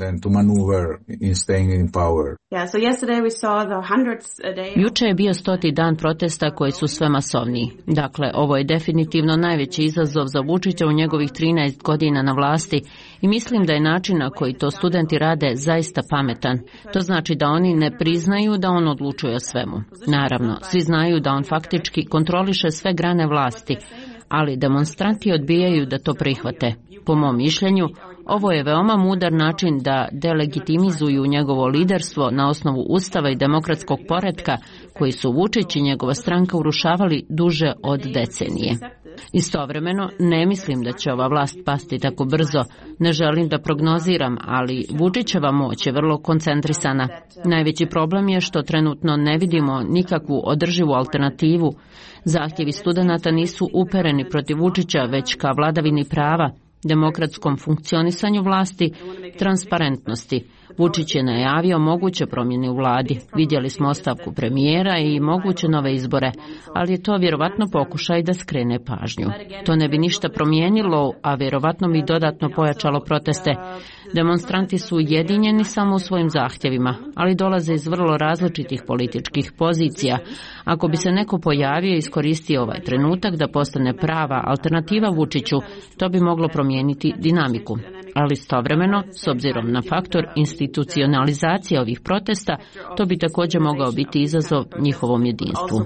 Juče je bio 100. dan protesta koji su sve masovniji. Dakle, ovo je definitivno najveći izazov za Vučića u njegovih 13 godina na vlasti i mislim da je način na koji to studenti rade zaista pametan. To znači da oni ne priznaju da on odlučuje o svemu. Naravno, svi znaju da on faktički kontroliše sve grane vlasti, ali demonstranti odbijaju da to prihvate. Po mom mišljenju, ovo je veoma mudar način da delegitimizuju njegovo liderstvo na osnovu ustava i demokratskog poretka koji su Vučić i njegova stranka urušavali duže od decenije. Istovremeno, ne mislim da će ova vlast pasti tako brzo. Ne želim da prognoziram, ali Vučićeva moć je vrlo koncentrisana. Najveći problem je što trenutno ne vidimo nikakvu održivu alternativu. Zahtjevi studenata nisu upereni protiv Vučića, već ka vladavini prava, demokratskom funkcionisanju vlasti, transparentnosti. Vučić je najavio moguće promjene u vladi. Vidjeli smo ostavku premijera i moguće nove izbore, ali je to vjerovatno pokušaj da skrene pažnju. To ne bi ništa promijenilo, a vjerovatno bi dodatno pojačalo proteste. Demonstranti su ujedinjeni samo u svojim zahtjevima, ali dolaze iz vrlo različitih političkih pozicija. Ako bi se neko pojavio i iskoristio ovaj trenutak da postane prava alternativa Vučiću, to bi moglo promijeniti dinamiku. Ali istovremeno, s obzirom na faktor institucionalizacije ovih protesta, to bi također mogao biti izazov njihovom jedinstvu.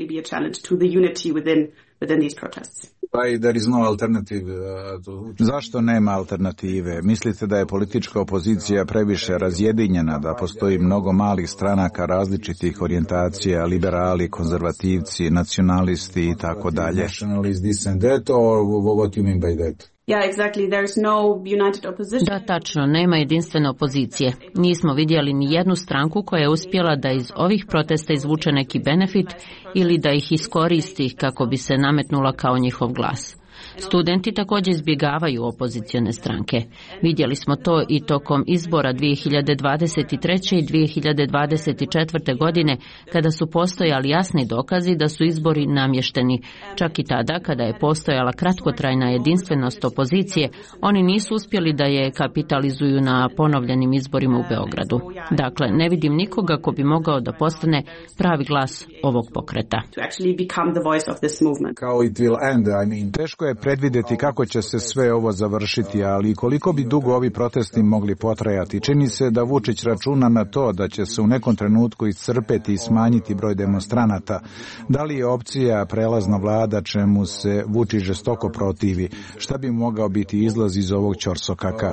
Zašto nema alternative? Mislite da je politička opozicija previše razjedinjena, da postoji mnogo malih stranaka različitih orijentacija, liberali, konzervativci, nacionalisti i tako dalje? Da, tačno, nema jedinstvene opozicije. Nismo vidjeli ni jednu stranku koja je uspjela da iz ovih protesta izvuče neki benefit ili da ih iskoristi kako bi se nametnula kao njihov glas. Studenti također izbjegavaju opozicione stranke. Vidjeli smo to i tokom izbora 2023. i 2024. godine, kada su postojali jasni dokazi da su izbori namješteni. Čak i tada, kada je postojala kratkotrajna jedinstvenost opozicije, oni nisu uspjeli da je kapitalizuju na ponovljenim izborima u Beogradu. Dakle, ne vidim nikoga ko bi mogao da postane pravi glas ovog pokreta. Teško je predvidjeti kako će se sve ovo završiti, ali koliko bi dugo ovi protesti mogli potrajati. Čini se da Vučić računa na to da će se u nekom trenutku iscrpeti i smanjiti broj demonstranata. Da li je opcija prelazna vlada čemu se Vučić žestoko protivi? Šta bi mogao biti izlaz iz ovog ćorsokaka?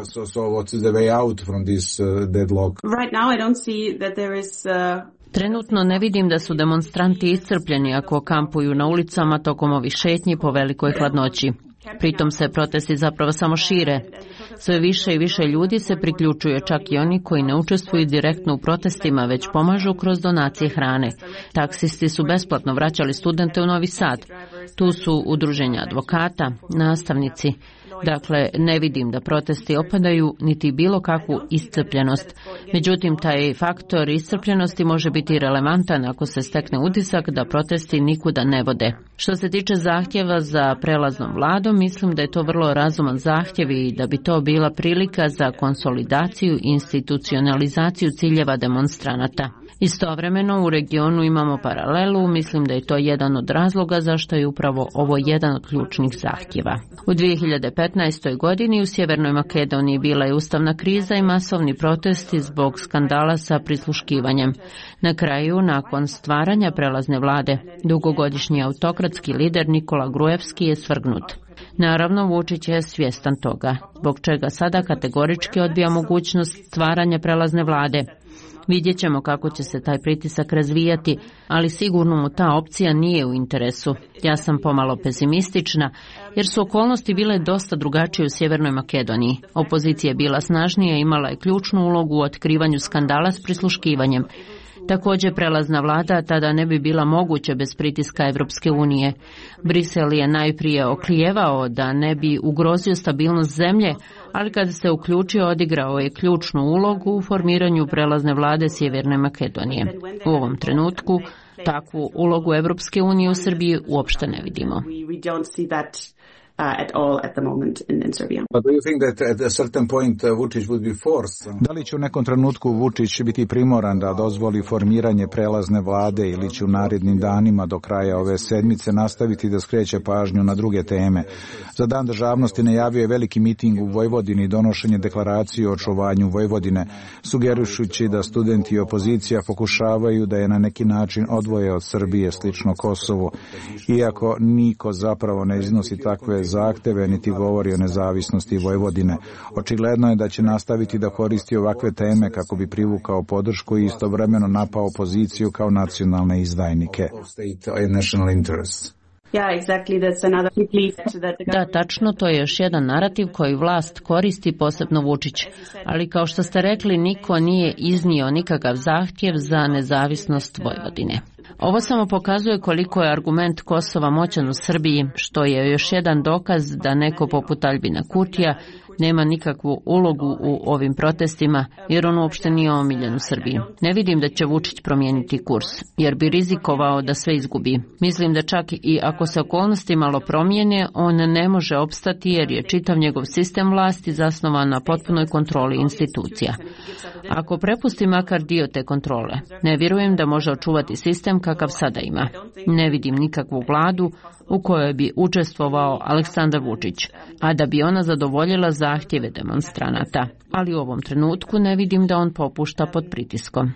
Trenutno ne vidim da su demonstranti iscrpljeni ako kampuju na ulicama tokom ovih šetnji po velikoj hladnoći. Pritom se protesti zapravo samo šire. Sve više i više ljudi se priključuje, čak i oni koji ne učestvuju direktno u protestima, već pomažu kroz donacije hrane. Taksisti su besplatno vraćali studente u Novi Sad. Tu su udruženja advokata, nastavnici. Dakle, ne vidim da protesti opadaju niti bilo kakvu iscrpljenost. Međutim, taj faktor iscrpljenosti može biti relevantan ako se stekne utisak da protesti nikuda ne vode. Što se tiče zahtjeva za prelaznom vladom, mislim da je to vrlo razuman zahtjev i da bi to bila prilika za konsolidaciju i institucionalizaciju ciljeva demonstranata. Istovremeno u regionu imamo paralelu, mislim da je to jedan od razloga zašto je upravo ovo jedan od ključnih zahtjeva. U 2015. godini u Sjevernoj Makedoniji bila je ustavna kriza i masovni protesti zbog skandala sa prisluškivanjem. Na kraju, nakon stvaranja prelazne vlade, dugogodišnji autokratski lider Nikola Gruevski je svrgnut. Naravno, Vučić je svjestan toga, zbog čega sada kategorički odbija mogućnost stvaranja prelazne vlade. Vidjet ćemo kako će se taj pritisak razvijati, ali sigurno mu ta opcija nije u interesu. Ja sam pomalo pesimistična, jer su okolnosti bile dosta drugačije u Sjevernoj Makedoniji. Opozicija je bila snažnija i imala je ključnu ulogu u otkrivanju skandala s prisluškivanjem. Također prelazna vlada tada ne bi bila moguća bez pritiska Evropske unije. Brisel je najprije oklijevao da ne bi ugrozio stabilnost zemlje, ali kada se uključio odigrao je ključnu ulogu u formiranju prelazne vlade Sjeverne Makedonije. U ovom trenutku takvu ulogu Evropske unije u Srbiji uopšte ne vidimo. At all at the moment in Serbia. But do you think that at a certain point Vučić would be forced? Da li će u nekom trenutku Vučić biti primoran da dozvoli formiranje prelazne vlade ili će u narednim danima do kraja ove sedmice nastaviti da skreće pažnju na druge teme? Za Dan državnosti najavio je veliki miting u Vojvodini i donošenje deklaracije o očuvanju Vojvodine, sugerišući da studenti i opozicija pokušavaju da je na neki način odvoje od Srbije, slično Kosovu, iako niko zapravo ne iznosi takve zahteve niti govori o nezavisnosti Vojvodine. Očigledno je da će nastaviti da koristi ovakve teme kako bi privukao podršku i istovremeno napao opoziciju kao nacionalne izdajnike. Da, tačno, to je još jedan narativ koji vlast koristi, posebno Vučić. Ali kao što ste rekli, niko nije iznio nikakav zahtjev za nezavisnost Vojvodine. Ovo samo pokazuje koliko je argument Kosova moćan u Srbiji, što je još jedan dokaz da neko poput Aljbina Kurtija nema nikakvu ulogu u ovim protestima, jer on uopšte nije omiljen u Srbiji. Ne vidim da će Vučić promijeniti kurs, jer bi rizikovao da sve izgubi. Mislim da čak i ako se okolnosti malo promijene, on ne može opstati jer je čitav njegov sistem vlasti zasnovan na potpunoj kontroli institucija. Ako prepusti makar dio te kontrole, ne vjerujem da može očuvati sistem kakav sada ima. Ne vidim nikakvu vladu u kojoj bi učestvovao Aleksandar Vučić, a da bi ona zadovoljila zahtjeve demonstranata. Ali u ovom trenutku ne vidim da on popušta pod pritiskom.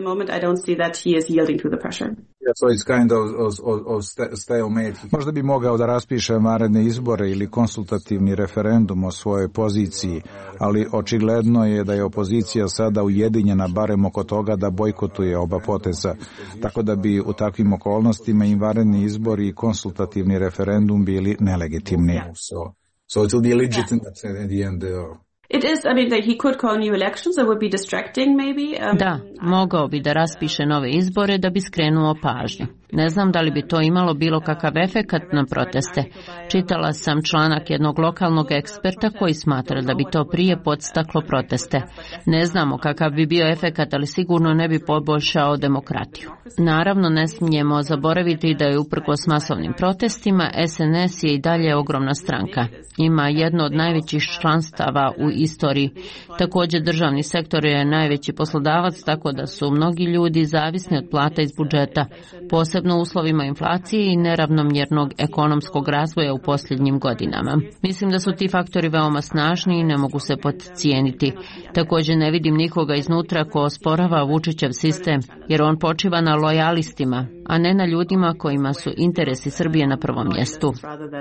Možda bi mogao da raspiše vanredne izbore ili konsultativni referendum o svojoj poziciji, ali očigledno je da je opozicija sada ujedinjena barem oko toga da bojkotuje oba poteza, tako da bi u takvim okolnostima i vanredni izbori i konsultativni referendum bili nelegitimni. So it will be legitimate at the end. It is, I mean, like he could call new elections, it would be distracting maybe. Da, mogao bi da raspiše nove izbore da bi skrenuo pažnju. Ne znam da li bi to imalo bilo kakav efekat na proteste. Čitala sam članak jednog lokalnog eksperta koji smatra da bi to prije podstaklo proteste. Ne znamo kakav bi bio efekat, ali sigurno ne bi poboljšao demokratiju. Naravno, ne smijemo zaboraviti da je uprkos masovnim protestima SNS je i dalje ogromna stranka. Ima jedno od najvećih članstava u istoriji. Također državni sektor je najveći poslodavac, tako da su mnogi ljudi zavisni od plata iz budžeta, posebno u uslovima inflacije i neravnomjernog ekonomskog razvoja u posljednjim godinama. Mislim da su ti faktori veoma snažni i ne mogu se podcijeniti. Također ne vidim nikoga iznutra ko osporava Vučićev sistem, jer on počiva na lojalistima, a ne na ljudima kojima su interesi Srbije na prvom mjestu.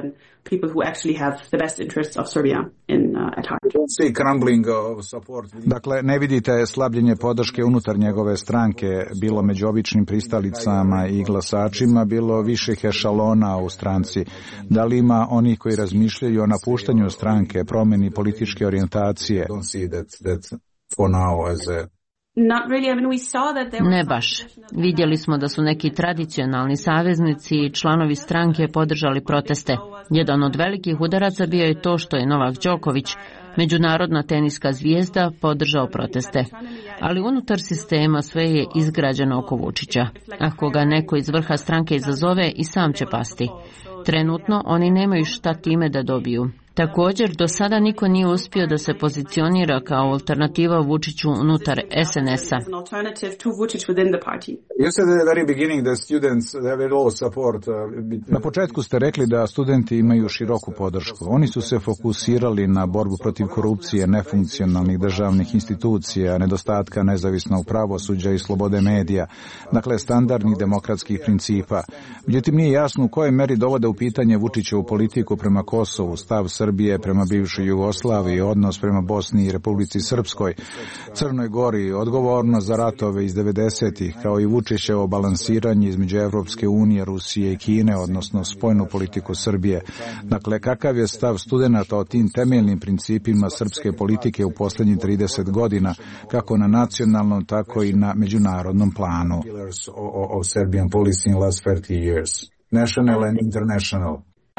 Dakle, ne vidite slabljenje podrške unutar njegove stranke, bilo među običnim pristalicama i glasačima, bilo viših ešalona u stranci. Da li ima onih koji razmišljaju o napuštanju stranke, promjeni političke orijentacije? Ne baš. Vidjeli smo da su neki tradicionalni saveznici i članovi stranke podržali proteste. Jedan od velikih udaraca bio je to što je Novak Đoković, međunarodna teniska zvijezda, podržao proteste. Ali unutar sistema sve je izgrađeno oko Vučića. Ako ga neko iz vrha stranke izazove, i sam će pasti. Trenutno oni nemaju šta time da dobiju. Također, do sada niko nije uspio da se pozicionira kao alternativa Vučiću unutar SNS-a. Na početku ste rekli da studenti imaju široku podršku. Oni su se fokusirali na borbu protiv korupcije, nefunkcionalnih državnih institucija, nedostatka nezavisnog pravosuđa i slobode medija, dakle standardnih demokratskih principa. Međutim, nije jasno u kojoj meri dovode u pitanje Vučićevu politiku prema Kosovu, stav Srbije prema bivšoj Jugoslaviji, odnos prema Bosni i Republici Srpskoj, Crnoj Gori, odgovornost za ratove iz 90-ih, kao i Vučićevo balansiranje između Evropske unije, Rusije i Kine, odnosno spoljnu politiku Srbije. Dakle, kakav je stav studenata o tim temeljnim principima srpske politike u posljednjih 30 godina, kako na nacionalnom, tako i na međunarodnom planu? National and international.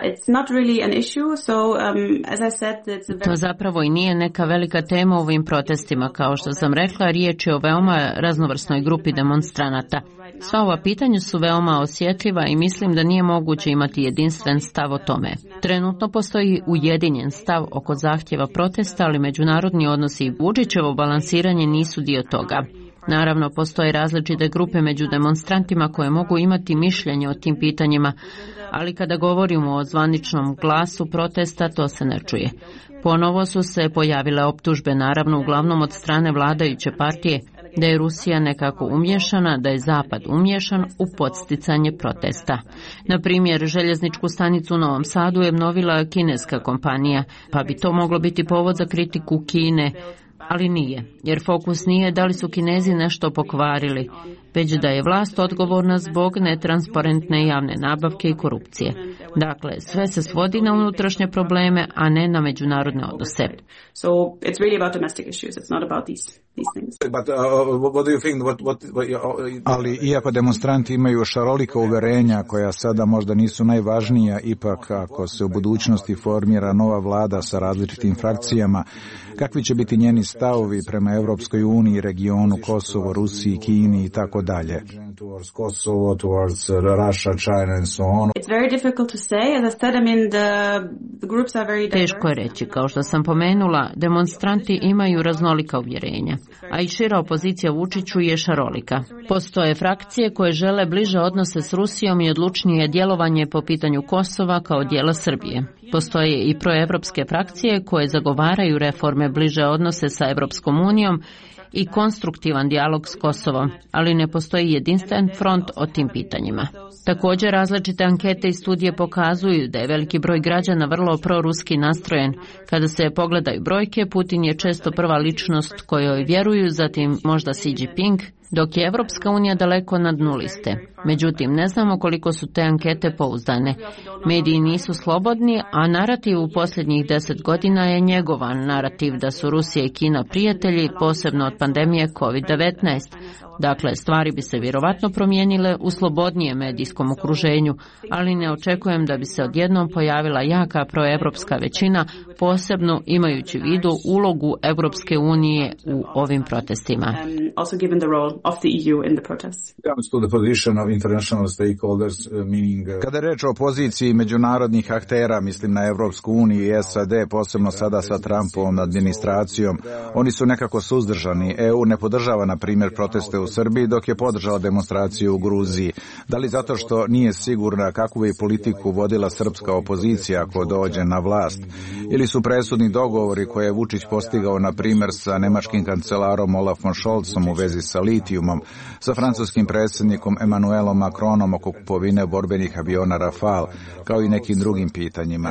To zapravo i nije neka velika tema u ovim protestima. Kao što sam rekla, riječ je o veoma raznovrsnoj grupi demonstranata. Sva ova pitanja su veoma osjetljiva i mislim da nije moguće imati jedinstven stav o tome. Trenutno postoji ujedinjen stav oko zahtjeva protesta, ali međunarodni odnosi i Vučićevo balansiranje nisu dio toga. Naravno, postoje različite grupe među demonstrantima koje mogu imati mišljenje o tim pitanjima, ali kada govorimo o zvaničnom glasu protesta, to se ne čuje. Ponovo su se pojavile optužbe, naravno uglavnom od strane vladajuće partije, da je Rusija nekako umješana, da je Zapad umješan u podsticanje protesta. Na primjer, željezničku stanicu u Novom Sadu je obnovila kineska kompanija, pa bi to moglo biti povod za kritiku Kine, Ali nije, jer fokus nije da li su Kinezi nešto pokvarili, već da je vlast odgovorna zbog netransparentne javne nabavke i korupcije. Dakle, sve se svodi na unutrašnje probleme, a ne na međunarodne odnose. So it's really about domestic issues. It's not about these things. But what do you think? Ali iako demonstranti imaju šarolika uverenja koja sada možda nisu najvažnija, ipak ako se u budućnosti formira nova vlada sa različitim frakcijama, kakvi će biti njeni stavovi prema Evropskoj uniji, regionu, Kosovo, Rusiji, Kini i tako dalje? Teško je reći, kao što sam pomenula, demonstranti imaju raznolika uvjerenja, a i šira opozicija Vučiću je šarolika. Postoje frakcije koje žele bliže odnose s Rusijom i odlučnije djelovanje po pitanju Kosova kao dijela Srbije. Postoje i proevropske frakcije koje zagovaraju reforme, bliže odnose sa Evropskom unijom i konstruktivan dijalog s Kosovom, ali ne postoji jedinstven front o tim pitanjima. Također, različite ankete i studije pokazuju da je veliki broj građana vrlo proruski nastrojen. Kada se pogledaju brojke, Putin je često prva ličnost kojoj vjeruju, zatim možda Xi Jinping, dok je Evropska unija daleko na dnu liste. Međutim, ne znamo koliko su te ankete pouzdane. Mediji nisu slobodni, a narativ u posljednjih 10 godina je njegovan narativ da su Rusija i Kina prijatelji, posebno od pandemije COVID-19. Dakle, stvari bi se vjerovatno promijenile u slobodnijem medijskom okruženju, ali ne očekujem da bi se odjednom pojavila jaka proevropska većina, posebno imajući u vidu ulogu Evropske unije u ovim protestima. Kada je reč o poziciji međunarodnih aktera, mislim na Evropsku uniju i SAD, posebno sada sa Trumpovom administracijom, oni su nekako suzdržani. EU ne podržava, na primjer, proteste u Srbiji, dok je podržala demonstraciju u Gruziji. Da li zato što nije sigurna kakvu bi politiku vodila srpska opozicija ako dođe na vlast? Ili su presudni dogovori koje je Vučić postigao, na primjer, sa nemačkim kancelarom Olafom Scholzom u vezi sa litijumom, sa francuskim predsjednikom Emmanuelom Macronom oko kupovine borbenih aviona Rafale, kao i nekim drugim pitanjima.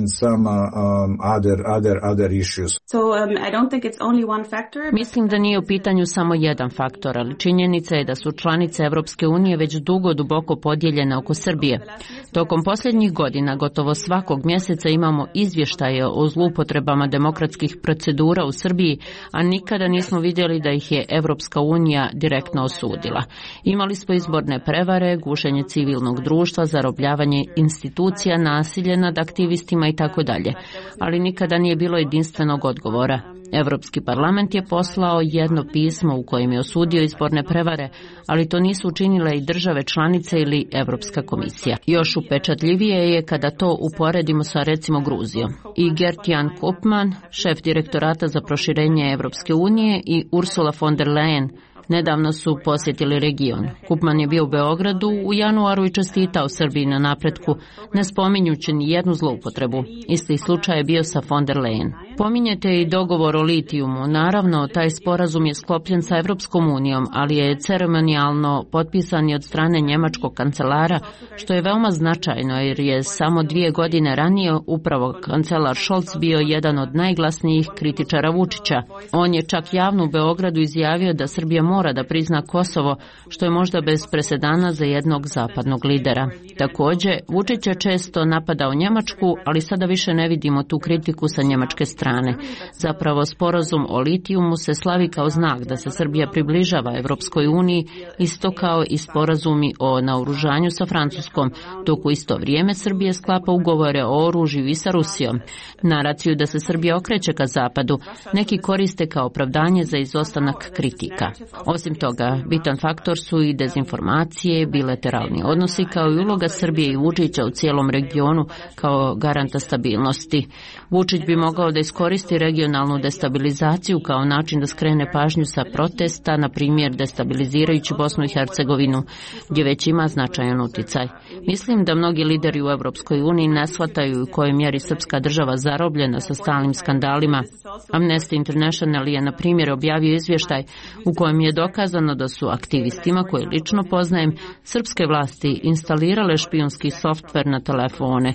Mislim da nije u pitanju samo jedan faktor, ali činjenica je da su članice Evropske unije već dugo duboko podijeljene oko Srbije. Tokom posljednjih godina gotovo svakog mjeseca imamo izvještaje o zloupotrebama demokratskih procedura u Srbiji, a nikada nismo vidjeli da ih je Evropska unija direktno osudila. Imali smo izborne prevare, gušenje civilnog društva, zarobljavanje institucija, nasilje nad aktivistima i tako dalje, ali nikada nije bilo jedinstvenog odgovora. Europski parlament je poslao jedno pismo u kojem je osudio izborne prevare, ali to nisu učinile i države članice ili Europska komisija. Još upečatljivije je kada to uporedimo sa recimo Gruzijom. I Gert-Jan Koopman, šef direktorata za proširenje Europske unije, i Ursula von der Leyen nedavno su posjetili region. Koopman je bio u Beogradu u januaru i čestitao Srbiji na napretku, ne spominjući ni jednu zloupotrebu. Isti slučaj je bio sa von der Leyen. Pominjete i dogovor o litijumu. Naravno, taj sporazum je sklopljen sa Evropskom unijom, ali je ceremonijalno potpisan i od strane njemačkog kancelara, što je veoma značajno jer je samo 2 godine ranije upravo kancelar Scholz bio jedan od najglasnijih kritičara Vučića. On je čak javno u Beogradu izjavio da Srbija mora da prizna Kosovo, što je možda bez presedana za jednog zapadnog lidera. Također, Vučić je često napadao Njemačku, ali sada više ne vidimo tu kritiku sa njemačke strane. Zapravo, sporazum o litijumu se slavi kao znak da se Srbija približava Evropskoj uniji, isto kao i sporazumi o naoružanju sa Francuskom, dok u isto vrijeme Srbija sklapa ugovore o oružju i sa Rusijom. Naraciju da se Srbija okreće ka zapadu neki koriste kao opravdanje za izostanak kritika. Osim toga, bitan faktor su i dezinformacije, bilateralni odnosi kao i uloga Srbije i Vučića u cijelom regionu kao garanta stabilnosti. Vučić bi mogao da iskoristi regionalnu destabilizaciju kao način da skrene pažnju sa protesta, na primjer destabilizirajući Bosnu i Hercegovinu, gdje već ima značajan utjecaj. Mislim da mnogi lideri u Europskoj uniji ne shvataju u kojoj mjeri srpska država zarobljena sa stalnim skandalima. Amnesty International je, na primjer, objavio izvještaj u kojem je dokazano da su aktivistima, koje lično poznajem, srpske vlasti instalirale špijunski softver na telefone,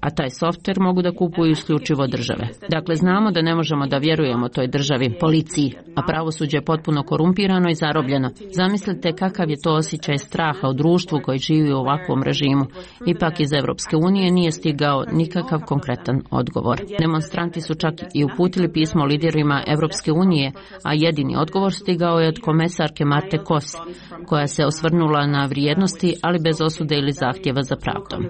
a taj softver mogu da kupuju isključivo države. Dakle, znamo da ne možemo da vjerujemo toj državi, policiji, a pravosuđe je potpuno korumpirano i zarobljeno. Zamislite kakav je to osjećaj straha u društvu koji živi u ovakvom režimu. Ipak iz Evropske unije nije stigao nikakav konkretan odgovor. Demonstranti su čak i uputili pismo liderima Evropske unije, a jedini odgovor stigao je od komesarke Marte Kos, koja se osvrnula na vrijednosti, ali bez osude ili zahtjeva za pravdom.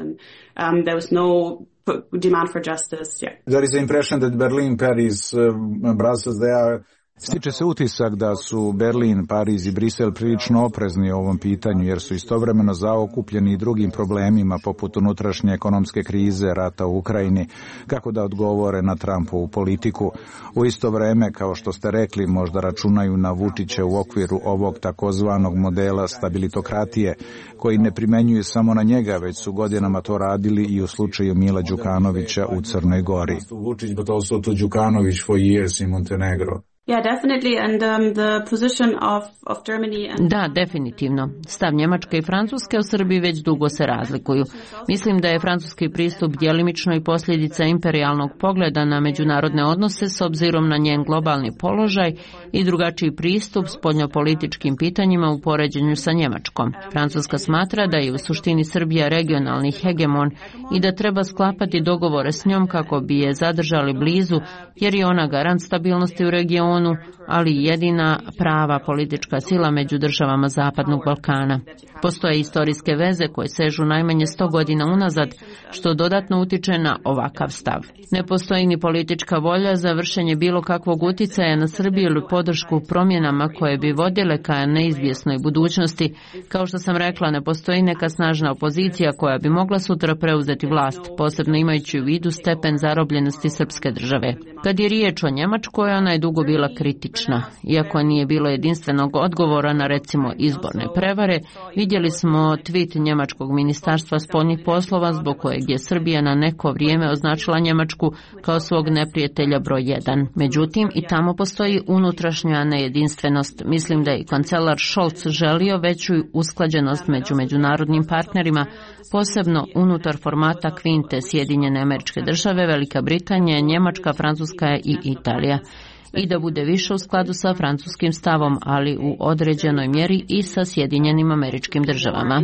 There was no demand for justice. There is the impression that Berlin, Paris, Brussels, they are... Stiče se utisak da su Berlin, Pariz i Brisel prilično oprezni o ovom pitanju, jer su istovremeno zaokupljeni i drugim problemima poput unutrašnje ekonomske krize, rata u Ukrajini, kako da odgovore na Trumpovu politiku. U isto vreme, kao što ste rekli, možda računaju na Vučića u okviru ovog takozvanog modela stabilitokratije, koji ne primenjuju samo na njega, već su godinama to radili i u slučaju Mila Đukanovića u Crnoj Gori. Vučić, but also to Đukanović for years in Montenegro. Yeah, definitely, and the position of Germany and... Da, definitivno. Stav Njemačke i Francuske u Srbiji već dugo se razlikuju. Mislim da je francuski pristup djelimično i posljedica imperijalnog pogleda na međunarodne odnose s obzirom na njen globalni položaj i drugačiji pristup spoljnopolitičkim pitanjima u poređenju sa Njemačkom. Francuska smatra da je u suštini Srbija regionalni hegemon i da treba sklapati dogovore s njom kako bi je zadržali blizu, jer je ona garant stabilnosti u regionu, ali jedina prava politička sila među državama Zapadnog Balkana. Postoje istorijske veze koje sežu najmanje 100 godina unazad, što dodatno utiče na ovakav stav. Ne postoji ni politička volja za vršenje bilo kakvog uticaja na Srbiju ili podršku promjenama koje bi vodile ka neizvjesnoj budućnosti. Kao što sam rekla, ne postoji neka snažna opozicija koja bi mogla sutra preuzeti vlast, posebno imajući u vidu stepen zarobljenosti srpske države. Kad je riječ o Njemačkoj, ona je dugo bila kritična. Iako nije bilo jedinstvenog odgovora na recimo izborne prevare, vidjeli smo tweet njemačkog ministarstva spoljnih poslova zbog kojeg je Srbija na neko vrijeme označila Njemačku kao svog neprijatelja broj 1. Međutim, i tamo postoji unutrašnja nejedinstvenost. Mislim da je kancelar Scholz želio veću usklađenost među međunarodnim partnerima, posebno unutar formata kvinte Sjedinjene Američke Države, Velika Britanija, Njemačka, Francuska i Italija. I da bude više u skladu sa francuskim stavom, ali u određenoj mjeri i sa Sjedinjenim Američkim Državama.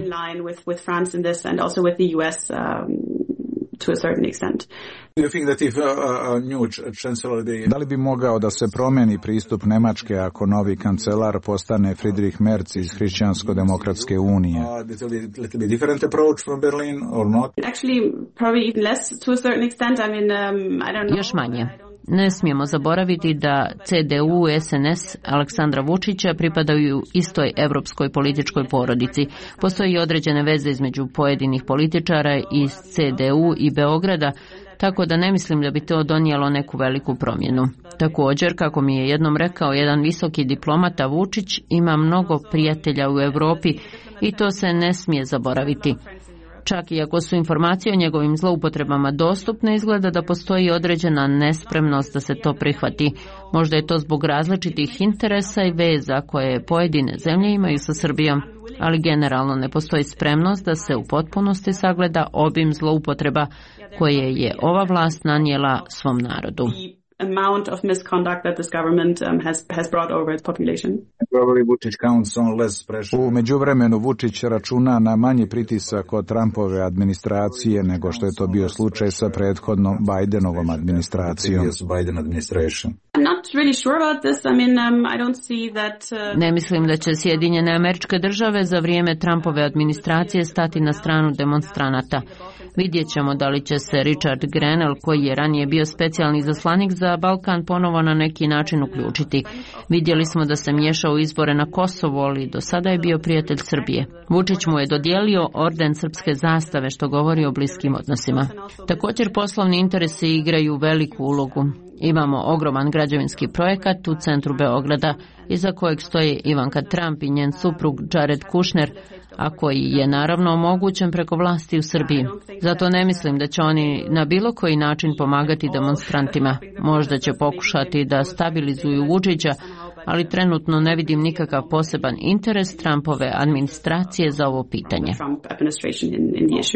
Da li bi mogao da se promeni pristup Njemačke ako novi kancelar postane Friedrich Merz iz Hrišćansko-demokratske unije? Još manje. Ne smijemo zaboraviti da CDU i SNS Aleksandra Vučića pripadaju istoj evropskoj političkoj porodici. Postoji određene veze između pojedinih političara iz CDU i Beograda, tako da ne mislim da bi to donijelo neku veliku promjenu. Također, kako mi je jednom rekao jedan visoki diplomata, Vučić ima mnogo prijatelja u Europi i to se ne smije zaboraviti. Čak i ako su informacije o njegovim zloupotrebama dostupne, izgleda da postoji određena nespremnost da se to prihvati. Možda je to zbog različitih interesa i veza koje pojedine zemlje imaju sa Srbijom, ali generalno ne postoji spremnost da se u potpunosti sagleda obim zloupotreba koje je ova vlast nanijela svom narodu. Amount of misconduct that this government has brought over its population. U međuvremenu Vučić računa na manji pritisak od Trumpove administracije nego što je to bio slučaj sa prethodnom Bidenovom administracijom. Ne mislim da će Sjedinjene Američke Države za vrijeme Trumpove administracije stati na stranu demonstranata. Vidjet ćemo da li će se Richard Grenell, koji je ranije bio specijalni izaslanik za Balkan, ponovo na neki način uključiti. Vidjeli smo da se miješao u izbore na Kosovu, ali do sada je bio prijatelj Srbije. Vučić mu je dodijelio orden srpske zastave, što govori o bliskim odnosima. Također poslovni interesi igraju veliku ulogu. Imamo ogroman građevinski projekat u centru Beograda, iza kojeg stoji Ivanka Trump i njen suprug Jared Kushner, a koji je naravno omogućen preko vlasti u Srbiji. Zato ne mislim da će oni na bilo koji način pomagati demonstrantima. Možda će pokušati da stabilizuju Vučića, ali trenutno ne vidim nikakav poseban interes Trumpove administracije za ovo pitanje.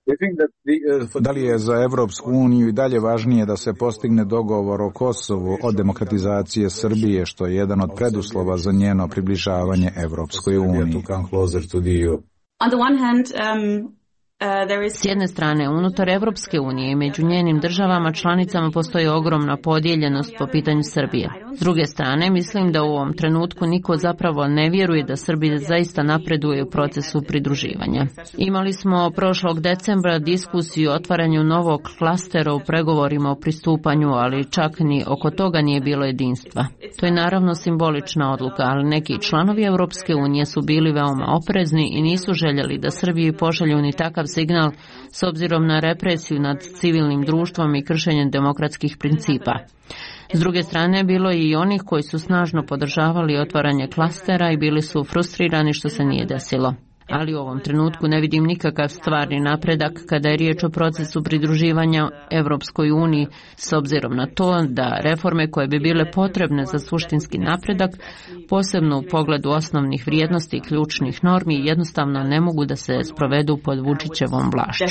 Da li je za Evropsku uniju i dalje važnije da se postigne dogovor o Kosovu od demokratizacije Srbije, što je jedan od preduslova za njeno približavanje Evropskoj uniji? On the one hand, S jedne strane, unutar Evropske unije i među njenim državama članicama postoji ogromna podijeljenost po pitanju Srbije. S druge strane, mislim da u ovom trenutku niko zapravo ne vjeruje da Srbija zaista napreduje u procesu pridruživanja. Imali smo prošlog decembra diskusiju o otvaranju novog klastera u pregovorima o pristupanju, ali čak ni oko toga nije bilo jedinstva. To je naravno simbolična odluka, ali neki članovi Evropske unije su bili veoma oprezni i nisu željeli da Srbiji pošalju ni takav signal s obzirom na represiju nad civilnim društvom i kršenjem demokratskih principa. S druge strane, bilo je i onih koji su snažno podržavali otvaranje klastera i bili su frustrirani što se nije desilo. Ali u ovom trenutku ne vidim nikakav stvarni napredak kada je riječ o procesu pridruživanja Evropskoj uniji, s obzirom na to da reforme koje bi bile potrebne za suštinski napredak, posebno u pogledu osnovnih vrijednosti i ključnih normi, jednostavno ne mogu da se sprovedu pod Vučićevom vlašću.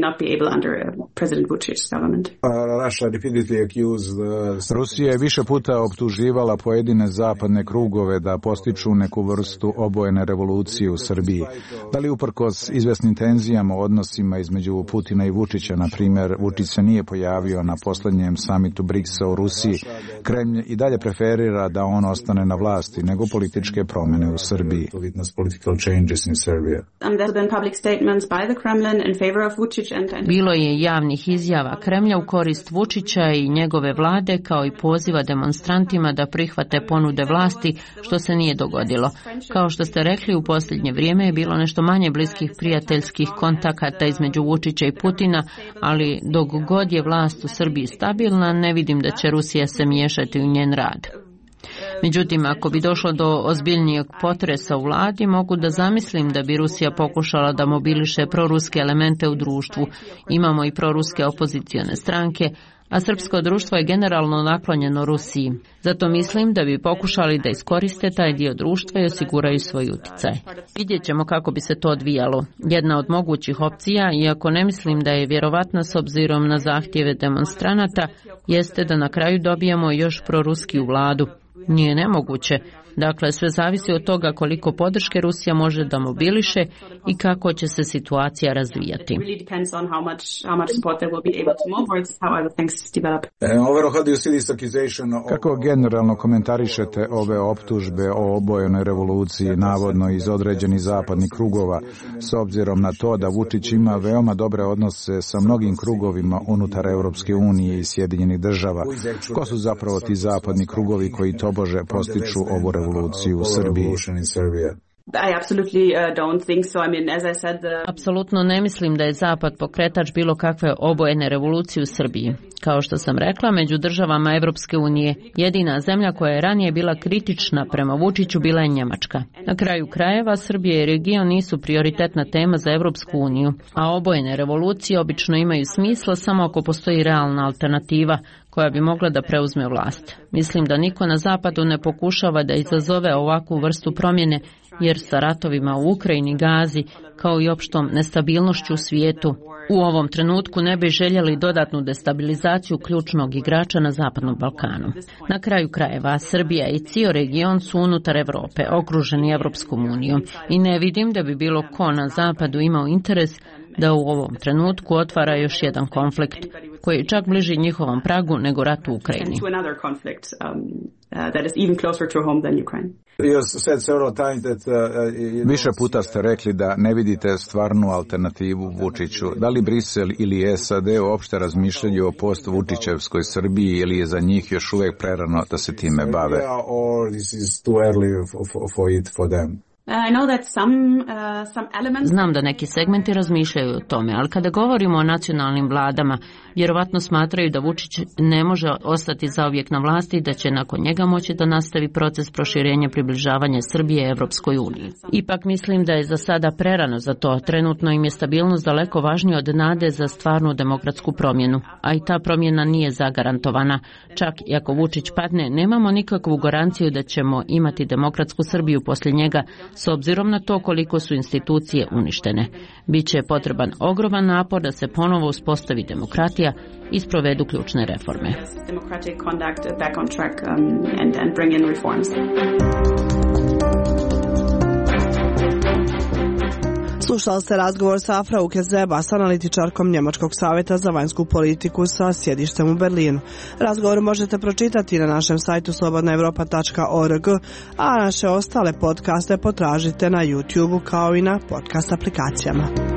Rusija je više puta optuživala pojedine zapadne krugove da postiču neku vrstu obojene revolucije u Srbiji. Da li uprkos izvesnim tenzijama u odnosima između Putina i Vučića, na primjer, Vučić se nije pojavio na posljednjem samitu BRICS-a u Rusiji, Kremlj i dalje preferira da on ostane na vlasti nego političke promjene u Srbiji. Bilo je javnih izjava Kremlja u korist Vučića i njegove vlade, kao i poziva demonstrantima da prihvate ponude vlasti, što se nije dogodilo. Kao što ste rekli, u posljednje vrijeme je bilo nešto manje bliskih prijateljskih kontakata između Vučića i Putina, ali dok god je vlast u Srbiji stabilna, ne vidim da će Rusija se miješati u njen rad. Međutim, ako bi došlo do ozbiljnijeg potresa u vladi, mogu da zamislim da bi Rusija pokušala da mobiliše proruske elemente u društvu. Imamo i proruske opozicione stranke, a srpsko društvo je generalno naklonjeno Rusiji. Zato mislim da bi pokušali da iskoriste taj dio društva i osiguraju svoj utjecaj. Vidjet ćemo kako bi se to odvijalo. Jedna od mogućih opcija, iako ne mislim da je vjerovatna s obzirom na zahtjeve demonstranata, jeste da na kraju dobijemo još proruskiju vladu. Nije nemoguće. Dakle, sve zavisi od toga koliko podrške Rusija može da mobiliše i kako će se situacija razvijati. Kako generalno komentarišete ove optužbe o obojenoj revoluciji, navodno iz određenih zapadnih krugova, s obzirom na to da Vučić ima veoma dobre odnose sa mnogim krugovima unutar Europske unije i Sjedinjenih država? Ko su zapravo ti zapadni krugovi koji tobože postiču ovu revoluciju u Srbiji? Apsolutno ne mislim da je Zapad pokretač bilo kakve obojene revolucije u Srbiji. Kao što sam rekla, među državama Evropske unije jedina zemlja koja je ranije bila kritična prema Vučiću bila je Njemačka. Na kraju krajeva, Srbija i region nisu prioritetna tema za Evropsku uniju, a obojene revolucije obično imaju smisla samo ako postoji realna alternativa koja bi mogla da preuzme vlast. Mislim da niko na zapadu ne pokušava da izazove ovakvu vrstu promjene, jer sa ratovima u Ukrajini, Gazi, kao i opštom nestabilnošću u svijetu, u ovom trenutku ne bi željeli dodatnu destabilizaciju ključnog igrača na Zapadnom Balkanu. Na kraju krajeva, Srbija i cijel region su unutar Evrope, okruženi Evropskom unijom, i ne vidim da bi bilo ko na Zapadu imao interes da u ovom trenutku otvara još jedan konflikt, koji je čak bliži njihovom pragu nego rat u Ukrajini. Više puta ste rekli da ne vidite stvarnu alternativu Vučiću. Da li Brisel ili SAD uopšte razmišljaju o post-Vučićevskoj Srbiji ili je za njih još uvijek prerano da se time bave? Znam da neki segmenti razmišljaju o tome, ali kada govorimo o nacionalnim vladama, vjerovatno smatraju da Vučić ne može ostati zauvijek na vlasti i da će nakon njega moći da nastavi proces proširenja približavanja Srbije Evropskoj uniji. Ipak mislim da je za sada prerano za to. Trenutno im je stabilnost daleko važnija od nade za stvarnu demokratsku promjenu, a i ta promjena nije zagarantovana. Čak i ako Vučić padne, nemamo nikakvu garanciju da ćemo imati demokratsku Srbiju poslije njega, s obzirom na to koliko su institucije uništene. Biće potreban ogroman napor da se ponovo uspostavi demokratija i sprovedu ključne reforme. Slušali ste razgovor sa Afra Ukezeba s analitičarkom Njemačkog savjeta za vanjsku politiku sa sjedištem u Berlinu. Razgovor možete pročitati na našem sajtu slobodnaevropa.org, a naše ostale podcaste potražite na YouTube kao i na podcast aplikacijama.